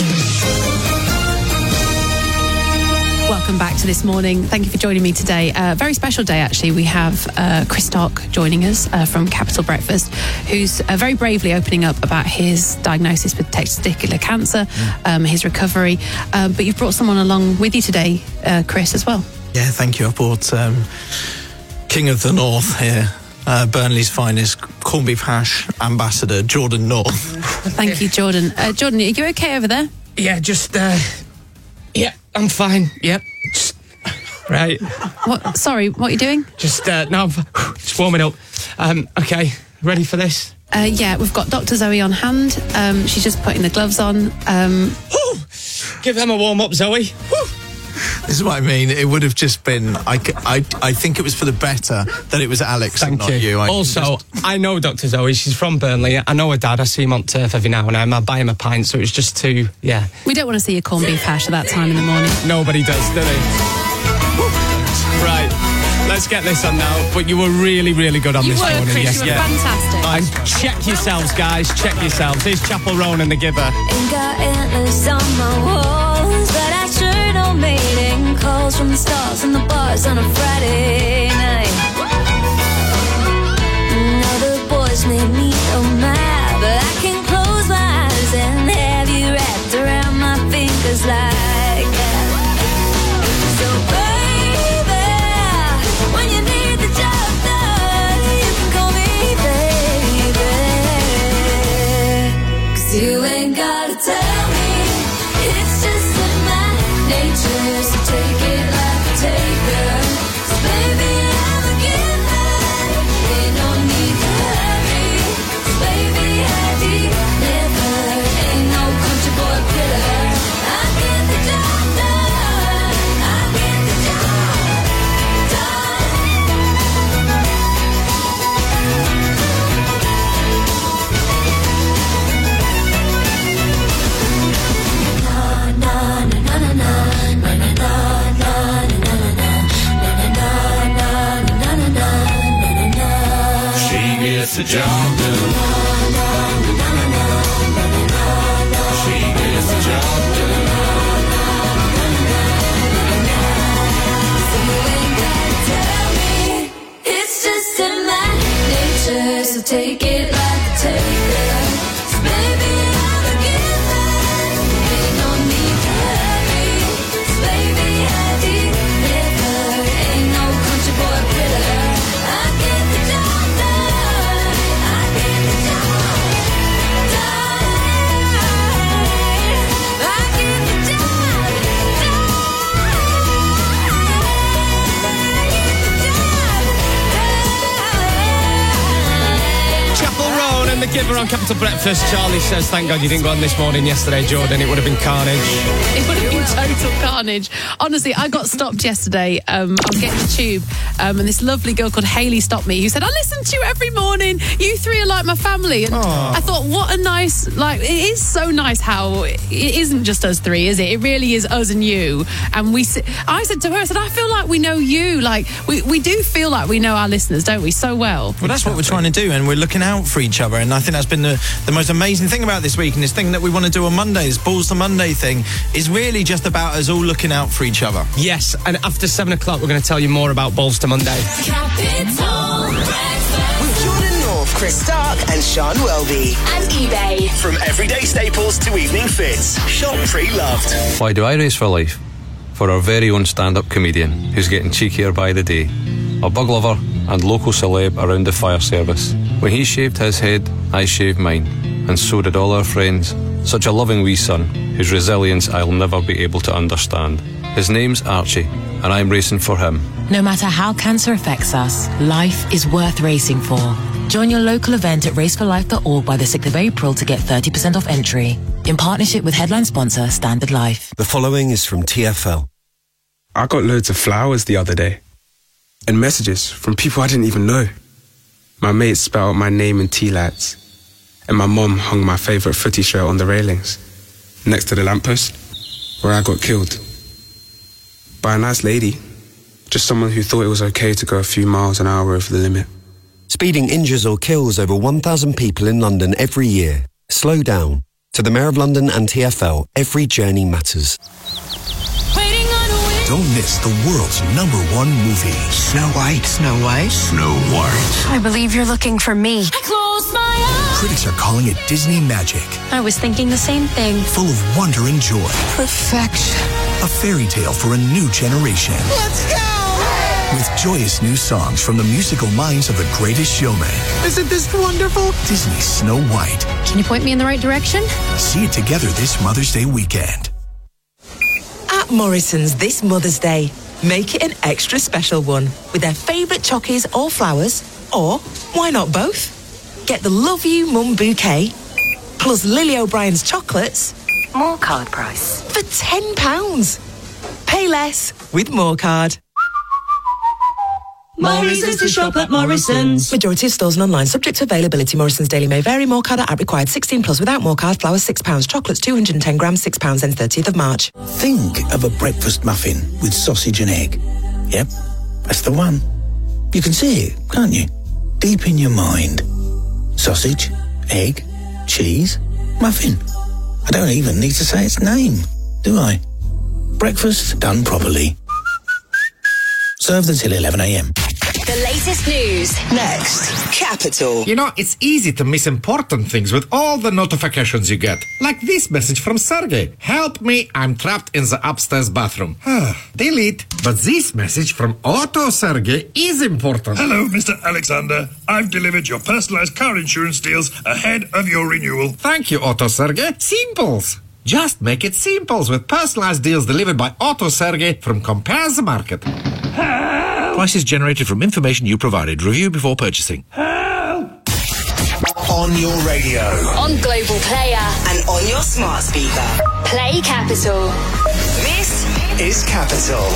Speaker 5: Welcome back to This Morning. Thank you for joining me today. A uh, very special day, actually. We have uh, Chris Stark joining us uh, from Capital Breakfast, who's uh, very bravely opening up about his diagnosis with testicular cancer, um, his recovery. Um, but you've brought someone along with you today, uh, Chris, as well.
Speaker 6: Yeah, thank you. I brought um, King of the North here, uh, Burnley's finest corned beef hash ambassador, Jordan North.
Speaker 5: Thank you, Jordan. Uh, Jordan, are you okay over there?
Speaker 4: Yeah, just, uh, yeah, I'm fine. Yep. Just, right.
Speaker 5: What? Sorry, what are you doing?
Speaker 4: Just, uh, no, I'm just warming up. Um, okay, ready for this?
Speaker 5: Uh, yeah, we've got Doctor Zoe on hand. Um, she's just putting the gloves on. Um,
Speaker 4: Give them a warm up, Zoe.
Speaker 6: This is what I mean. It would have just been. I, c- I, I think it was for the better that it was Alex and
Speaker 4: Thank
Speaker 6: not
Speaker 4: you.
Speaker 6: you. I
Speaker 4: also,
Speaker 6: just-
Speaker 4: I know Doctor Zoe. She's from Burnley. I know her dad. I see him on turf every now and then. I buy him a pint, so it's just too, yeah.
Speaker 5: we don't want to see your corned beef hash at that time in the morning.
Speaker 4: Nobody does, do they? Right. Let's get this on now. But you were really, really good on
Speaker 5: You
Speaker 4: this
Speaker 5: were,
Speaker 4: morning.
Speaker 5: Chris.
Speaker 4: Yes,
Speaker 5: You were
Speaker 4: yeah.
Speaker 5: fantastic.
Speaker 4: And check yourselves, guys. Check yourselves. Here's Chapel Roan and the Giver.
Speaker 8: Ain't got antlers on my walls, but I sure don't mating calls from the stars and the bars on a Friday night. Now the boys made me so mad, but I can close my eyes and have you wrapped around my fingers like that. So baby, when you need the job done, you can call me baby. 'Cause you ain't gotta tell me, it's just in my nature, so take it like a taker. 'Cause baby, I'm a giver, ain't no need to hurry. 'Cause baby, I deliver, ain't no country boy killer. I get the job done, I get the job
Speaker 10: She gets the job done. She gets the job done.
Speaker 8: It's just in my nature, so take it like a taker. 'Cause baby, I'm a giver, ain't no need to hurry. 'Cause baby, I deliver, ain't no country boy killer. I get the job done, I get the job done, I get the job
Speaker 4: Chapel Roan and the Giver on Capital Breakfast. Charlie says, thank God you didn't go on this morning yesterday, Jordan. It would have been carnage.
Speaker 5: It would have been total carnage. Honestly, I got stopped yesterday. Um, I was getting the tube, um, and this lovely girl called Hayley stopped me, who said, I listen to you every morning. You three are like my family. And I thought, what a nice, like, it is so nice how it isn't just us three, is it? It really is us and you. And we, si- I said to her, I said, I feel like we know you. Like, we, we do feel like we know our listeners, don't we? So well.
Speaker 6: Well, that's what we're trying to do, and we're looking out for each other. And I think that's been the, the most amazing thing about this week. And this thing that we want to do on Monday, this Balls to Monday thing, is really just about us all looking out for each other.
Speaker 4: Yes, and after seven o'clock, we're going to tell you more about Balls to Monday.
Speaker 2: Capital Breakfast. With Jordan North, Chris Stark, and Sean Welby. And eBay.
Speaker 9: From everyday staples to evening fits, shop pre-loved.
Speaker 13: Why do I race for life? For our very own stand-up comedian, who's getting cheekier by the day. A bug lover and local celeb around the fire service. When he shaved his head, I shaved mine. And so did all our friends. Such a loving wee son, whose resilience I'll never be able to understand. His name's Archie, and I'm racing for him.
Speaker 14: No matter how cancer affects us, life is worth racing for. Join your local event at race for life dot org by the sixth of April to get thirty percent off entry. In partnership with headline sponsor Standard Life.
Speaker 24: The following is from T F L.
Speaker 15: I got loads of flowers the other day. And messages from people I didn't even know. My mates spelled out my name in tea lights. And my mum hung my favourite footy shirt on the railings, next to the lamppost, where I got killed. By a nice lady. Just someone who thought it was okay to go a few miles an hour over the limit.
Speaker 24: Speeding injures or kills over one thousand people in London every year. Slow down. To the Mayor of London and T F L, every journey matters.
Speaker 16: Don't miss the world's number one movie. Snow White. Snow White? Snow White.
Speaker 17: I believe you're looking for me. I close my eyes.
Speaker 16: Critics are calling it Disney magic.
Speaker 17: I was thinking the same thing.
Speaker 16: Full of wonder and joy.
Speaker 17: Perfection.
Speaker 16: A fairy tale for a new generation.
Speaker 17: Let's go!
Speaker 16: With joyous new songs from the musical minds of The Greatest Showman.
Speaker 17: Isn't this wonderful?
Speaker 16: Disney's Snow White.
Speaker 17: Can you point me in the right direction?
Speaker 16: See it together this Mother's Day weekend.
Speaker 19: At Morrison's this Mother's Day, make it an extra special one with their favourite chockies or flowers, or why not both? Get the Love You Mum bouquet, plus Lily O'Brien's chocolates, more card price, for ten pounds. Pay less with more card.
Speaker 17: Morrison's to shop at Morrison's.
Speaker 19: Majority of stores and online. Subject to availability. Morrison's daily may vary. More card at app required. sixteen plus without more card. Flowers six pounds. Chocolates two hundred ten grams, six pounds. Ends thirtieth of March.
Speaker 16: Think of a breakfast muffin with sausage and egg. Yep, that's the one. You can see it, can't you? Deep in your mind. Sausage, egg, cheese, muffin. I don't even need to say its name, do I? Breakfast done properly. Served until eleven a.m.
Speaker 3: The latest news.
Speaker 2: Next, Capital.
Speaker 26: You know, it's easy to miss important things with all the notifications you get. Like this message from Sergey. Help me, I'm trapped in the upstairs bathroom. Delete. But this message from Otto Sergey is important.
Speaker 27: Hello, Mister Alexander. I've delivered your personalized car insurance deals ahead of your renewal.
Speaker 26: Thank you, Otto Sergey. Simples. Just make it simples with personalized deals delivered by Otto Sergey from Compare the Market.
Speaker 27: Help!
Speaker 26: Prices generated from information you provided. Review before purchasing.
Speaker 27: Help! On your radio.
Speaker 3: On Global Player.
Speaker 2: And on your smart speaker.
Speaker 3: Play Capital.
Speaker 2: This is Capital.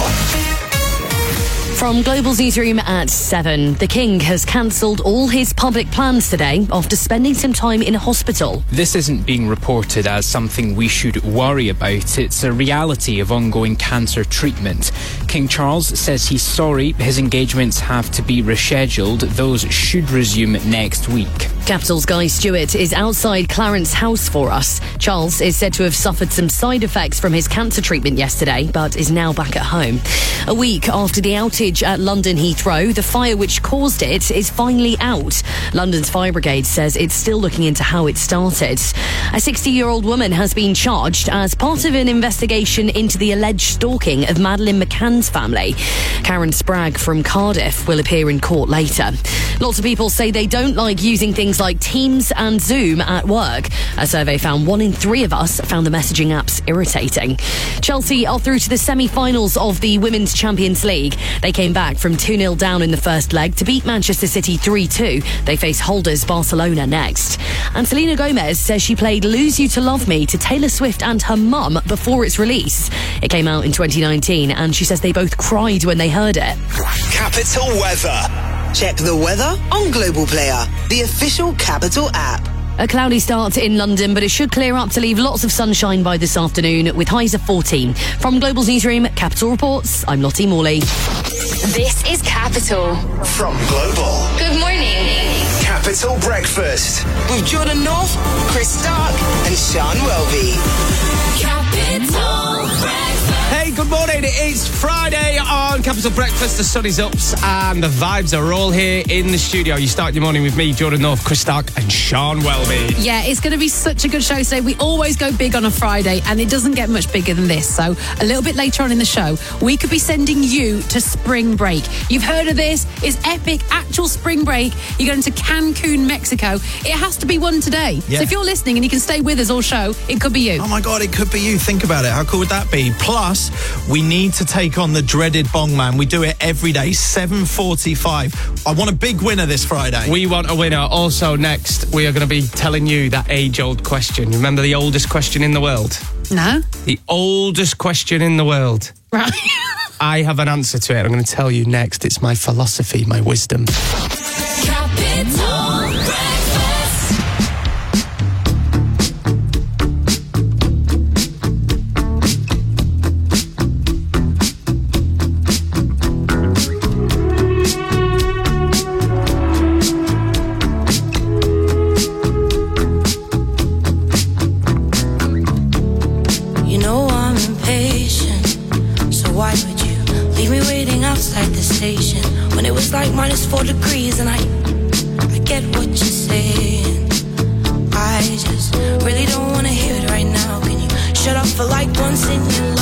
Speaker 1: From Global's newsroom at seven, the King has cancelled all his public plans today after spending some time in hospital.
Speaker 28: This isn't being reported as something we should worry about. It's a reality of ongoing cancer treatment. King Charles says he's sorry his engagements have to be rescheduled. Those should resume next week.
Speaker 1: Capital's Guy Stewart is outside Clarence House for us. Charles is said to have suffered some side effects from his cancer treatment yesterday, but is now back at home. A week after the outage at London Heathrow, the fire which caused it is finally out. London's fire brigade says it's still looking into how it started. A sixty-year-old woman has been charged as part of an investigation into the alleged stalking of Madeleine McCann's family. Karen Spragg from Cardiff will appear in court later. Lots of people say they don't like using things like Teams and Zoom at work. A survey found one in three of us found the messaging apps irritating. Chelsea are through to the semi-finals of the Women's Champions League. They came back from two nil down in the first leg to beat Manchester City three two. They face holders Barcelona next. And Selena Gomez says she played Lose You to Love Me to Taylor Swift and her mum before its release. It came out in twenty nineteen and she says they both cried when they heard it.
Speaker 2: Capital Weather. Check the weather on Global Player, the official Capital app.
Speaker 1: A cloudy start in London, but it should clear up to leave lots of sunshine by this afternoon with highs of fourteen. From Global's newsroom, Capital Reports, I'm Lottie Morley.
Speaker 3: This is Capital.
Speaker 2: From Global.
Speaker 3: Good morning.
Speaker 2: Capital Breakfast with Jordan North, Chris Stark and Sean Welby.
Speaker 3: Capital Breakfast.
Speaker 4: Hey, good morning. It's Friday on Capital Breakfast. The sun is up and the vibes are all here in the studio. You start your morning with me, Jordan North, Chris Stark and Sean Welby.
Speaker 5: Yeah, it's going to be such a good show today. We always go big on a Friday and it doesn't get much bigger than this. So a little bit later on in the show, we could be sending you to spring break. You've heard of this. It's epic. Actual spring break. You're going to Cancun, Mexico. It has to be one today.
Speaker 6: Yeah.
Speaker 5: So if you're listening and you can stay with us all show, it could be you.
Speaker 6: Oh my God, it could be you. Think about it. How cool would that be? Plus, we need to take on the dreaded Song Man. We do it every day, seven forty-five. I want a big winner this Friday.
Speaker 4: We want a winner. Also, next, we are going to be telling you that age-old question. Remember the oldest question in the world?
Speaker 5: No.
Speaker 4: The oldest question in the world.
Speaker 5: Right.
Speaker 4: I have an answer to it. I'm going to tell you next. It's my philosophy, my wisdom.
Speaker 10: Capital Breakfast.
Speaker 17: You know I'm impatient, so why would you leave me waiting outside the station when it was like minus four degrees? And I, I get what you're saying. I just really don't want to hear it right now. Can you shut up for like once in your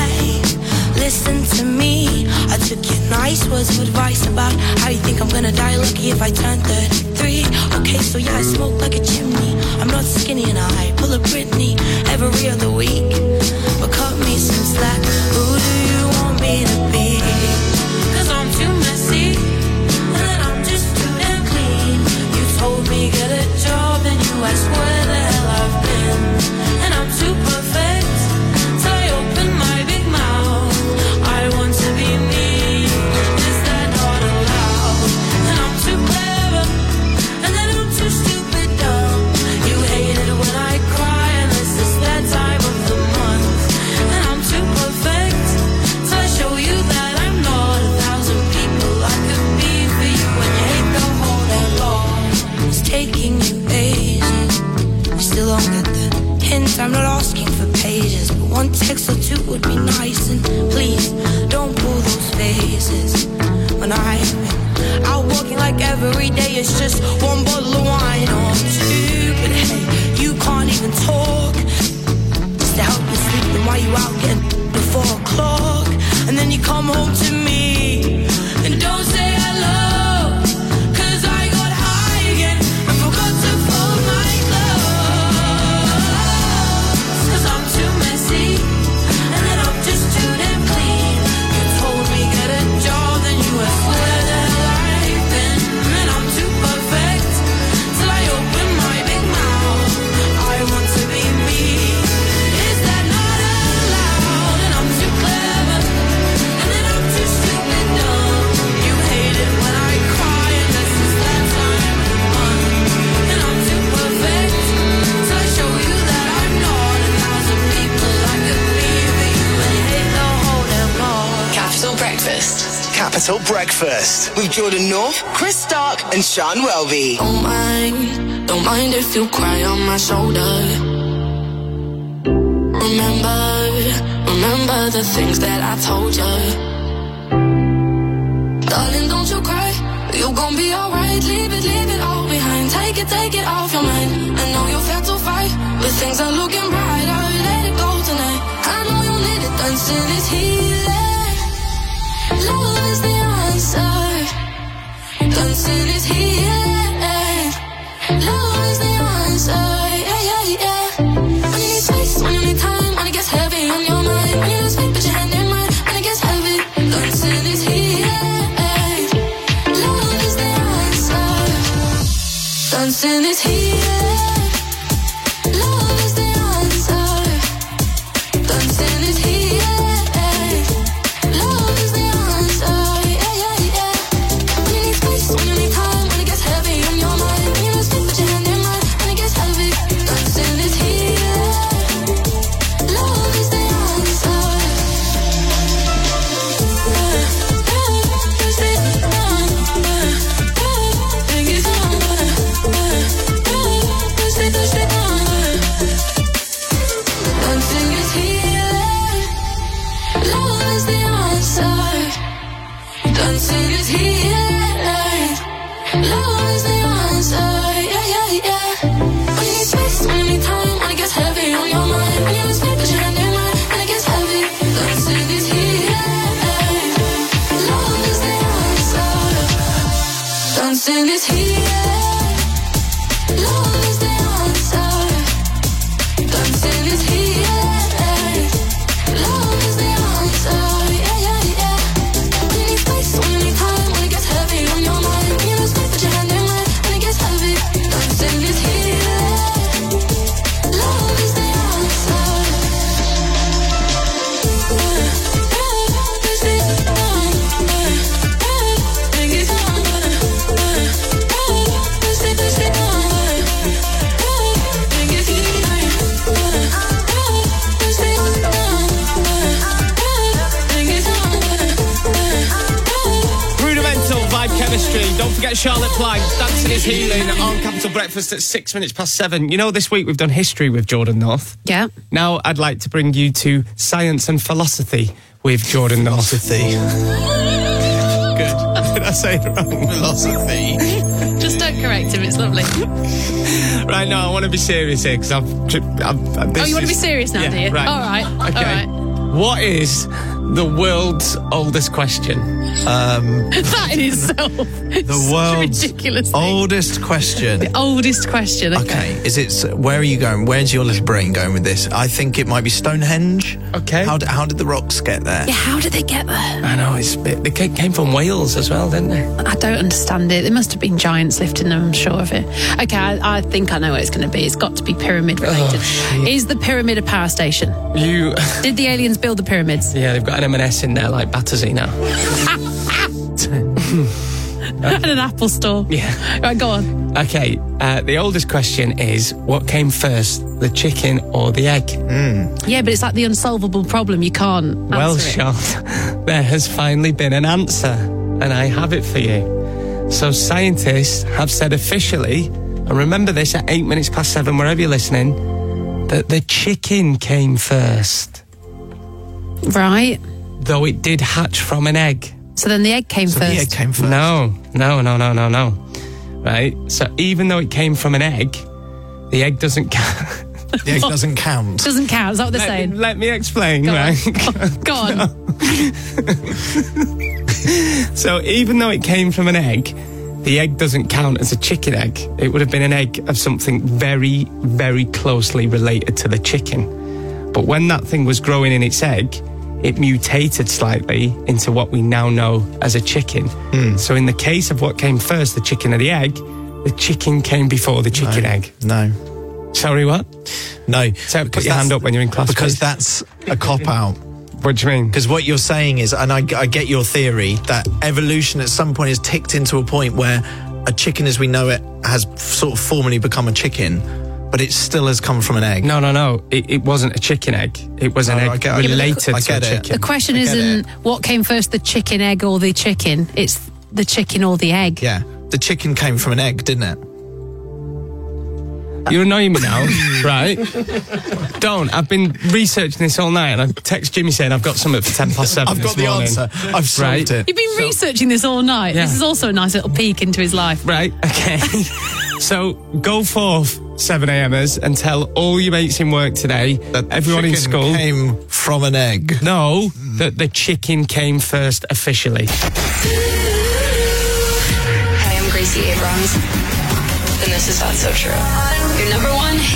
Speaker 17: life? Listen to me. I took your nice words of advice about how you think I'm gonna die lucky if I turn thirty-three. Okay, so yeah, I smoke like a chimney. I'm not skinny and I pull a Britney every other week. But cut me some slack. Who do you want me to be? Cause I'm too messy, and then I'm just too damn clean. You told me get a job, and you asked where the hell I've been. And I'm too perfect, till I open my big mouth. I want to be me, is that not allowed? And I'm too clever, and then I'm too stupid dumb. You hate it when I cry, and this is that time of the month. And I'm too perfect, till I show you that I'm not a thousand people I could be for you. When you hate the whole damn law, it's taking you ages. You still don't get the hint. I'm not asking for pages, but one text or two would be nice. And please don't pull those faces when I've been out walking like every day it's just one bottle of wine or two. But hey, you can't even talk just to help you sleep. Then why you out getting before o'clock? And then you come home to me and don't say hello. Cause I got high again and forgot to fold my clothes. Cause I'm too messy, and then I'm just too damn clean. You told me get a job, then you asked where the hell I've been. And I'm too perfect, till I open my big mouth. I want to be me, is that not allowed? And I'm too clever, and then I'm too stupid dumb. You hate it when I cry, and this is that time of the month. And I'm too perfect, till I show you that I'm not a thousand people I could be for you. And you hate the whole damn lot.
Speaker 2: Capital Breakfast. Capital Breakfast with Jordan North, Chris Stark, and Sean Welby.
Speaker 17: Don't mind, don't mind if you cry on my shoulder. Remember, remember the things that I told you. Darling, don't you cry, you gon' be alright. Leave it, leave it all behind. Take it, take it off your mind. I know you felt to fight, but things are looking brighter. Let it go tonight. I know you need it, dancing is healing. Love is the answer. Dancing is healing. Love is the answer. Yeah, yeah, yeah. When you need space, when you need time, when it gets heavy on your mind, when you lose faith, put your hand in mine, when it gets heavy. Dancing is healing. Love is the answer. Dancing is healing. Love is the answer. Dancing is healing. Love is the answer. Yeah, yeah, yeah. When you need space, when you need time, when it gets heavy on your mind, when you lose faith, put your hand in mine, when it gets heavy. Dancing is healing. Love is the answer. Dancing is healing. Love is the answer. Dancing is healing. Love is the answer. Yeah, yeah, yeah. When you need space, when you need time, when it gets heavy on your mind, when you lose faith, put your hand in mine, when it gets heavy. Dancing is healing. Love is the answer. Dancing is healing. Love is the answer. Dancing is healing. Love is the answer. Yeah, yeah, yeah.
Speaker 4: get Charlotte Plank. Dancing is Healing on Capital Breakfast at six minutes past seven. You know, this week we've done history with Jordan North.
Speaker 5: Yeah.
Speaker 4: Now I'd like to bring you to science and philosophy with Jordan North.
Speaker 6: Philosophy. Good. Did I say it wrong? Philosophy.
Speaker 5: Just don't correct him, it's lovely.
Speaker 4: Right, no, I want to be serious here because I've, I've, I've...
Speaker 5: Oh, you want to be serious now,
Speaker 4: yeah,
Speaker 5: do you?
Speaker 4: Right.
Speaker 5: All right.
Speaker 4: Okay.
Speaker 5: All right.
Speaker 4: What is the world's oldest question?
Speaker 6: Um,
Speaker 5: that in itself
Speaker 6: the world's
Speaker 5: ridiculous
Speaker 6: oldest question.
Speaker 5: The oldest question. Okay.
Speaker 6: okay. Is it? Where are you going? Where's your little brain going with this? I think it might be Stonehenge.
Speaker 4: Okay.
Speaker 6: How did, how did the rocks get there?
Speaker 5: Yeah. How did they get there?
Speaker 4: I know it's. They came from Wales as well, didn't they?
Speaker 5: I don't understand it. There must have been giants lifting them. I'm sure of it. Okay. I, I think I know what it's going to be. It's got to be pyramid related.
Speaker 4: Oh,
Speaker 5: is the pyramid a power station?
Speaker 4: You.
Speaker 5: Did the aliens build the pyramids?
Speaker 4: Yeah, they've got an M and S in there like Battersea now.
Speaker 5: At an Apple store.
Speaker 4: Yeah.
Speaker 5: Right, go on.
Speaker 4: Okay, uh, the oldest question is, what came first, the chicken or the egg?
Speaker 6: Mm.
Speaker 5: Yeah, but it's like the unsolvable problem. You can't answer
Speaker 4: Well,
Speaker 5: it.
Speaker 4: Sean, there has finally been an answer, and I have it for you. So scientists have said officially, and remember this at eight minutes past seven, wherever you're listening, that the chicken came first.
Speaker 5: Right.
Speaker 4: Though it did hatch from an egg.
Speaker 5: So then the egg came
Speaker 6: so
Speaker 5: first.
Speaker 6: The egg came first.
Speaker 4: No, no, no, no, no, no. Right? So even though it came from an egg, the egg doesn't count.
Speaker 6: The egg doesn't count.
Speaker 5: Doesn't count. Is that what they're
Speaker 4: let
Speaker 5: saying?
Speaker 4: Me, let me explain,
Speaker 5: go
Speaker 4: right?
Speaker 5: On. Go on.
Speaker 4: So even though it came from an egg, the egg doesn't count as a chicken egg. It would have been an egg of something very, very closely related to the chicken. But when that thing was growing in its egg, it mutated slightly into what we now know as a chicken.
Speaker 6: Mm.
Speaker 4: So in the case of what came first, the chicken or the egg, the chicken came before the chicken
Speaker 6: no,
Speaker 4: egg.
Speaker 6: No.
Speaker 4: Sorry, what?
Speaker 6: No.
Speaker 4: So put your hand up when you're in class.
Speaker 6: Because
Speaker 4: please.
Speaker 6: That's a cop-out.
Speaker 4: What do you mean?
Speaker 6: Because what you're saying is, and I, I get your theory, that evolution at some point has ticked into a point where a chicken as we know it has sort of formally become a chicken, but it still has come from an egg.
Speaker 4: No, no, no. It, it wasn't a chicken egg. It was an
Speaker 6: no,
Speaker 4: egg
Speaker 6: I get,
Speaker 4: related
Speaker 6: I get
Speaker 4: to a
Speaker 6: it.
Speaker 4: chicken.
Speaker 5: The question isn't what came first, the chicken, egg, or the chicken. It's the chicken or the egg.
Speaker 6: Yeah. The chicken came from an egg, didn't it?
Speaker 4: You're annoying me now, right? Don't. I've been researching this all night, and I text Jimmy saying I've got something for ten past seven.
Speaker 6: I've got
Speaker 4: this
Speaker 6: the
Speaker 4: morning.
Speaker 6: answer. I've solved
Speaker 4: right?
Speaker 6: it.
Speaker 5: You've been so, researching this all night.
Speaker 4: Yeah.
Speaker 5: This is also a nice little peek into his life.
Speaker 4: Right, okay. So go forth, seven a.m.ers, and tell all your mates in work today,
Speaker 6: that
Speaker 4: everyone in school
Speaker 6: came from an egg.
Speaker 4: No, mm. that the chicken came first officially.
Speaker 3: Hi, I'm Gracie Abrams, and this is That's So True. Your number one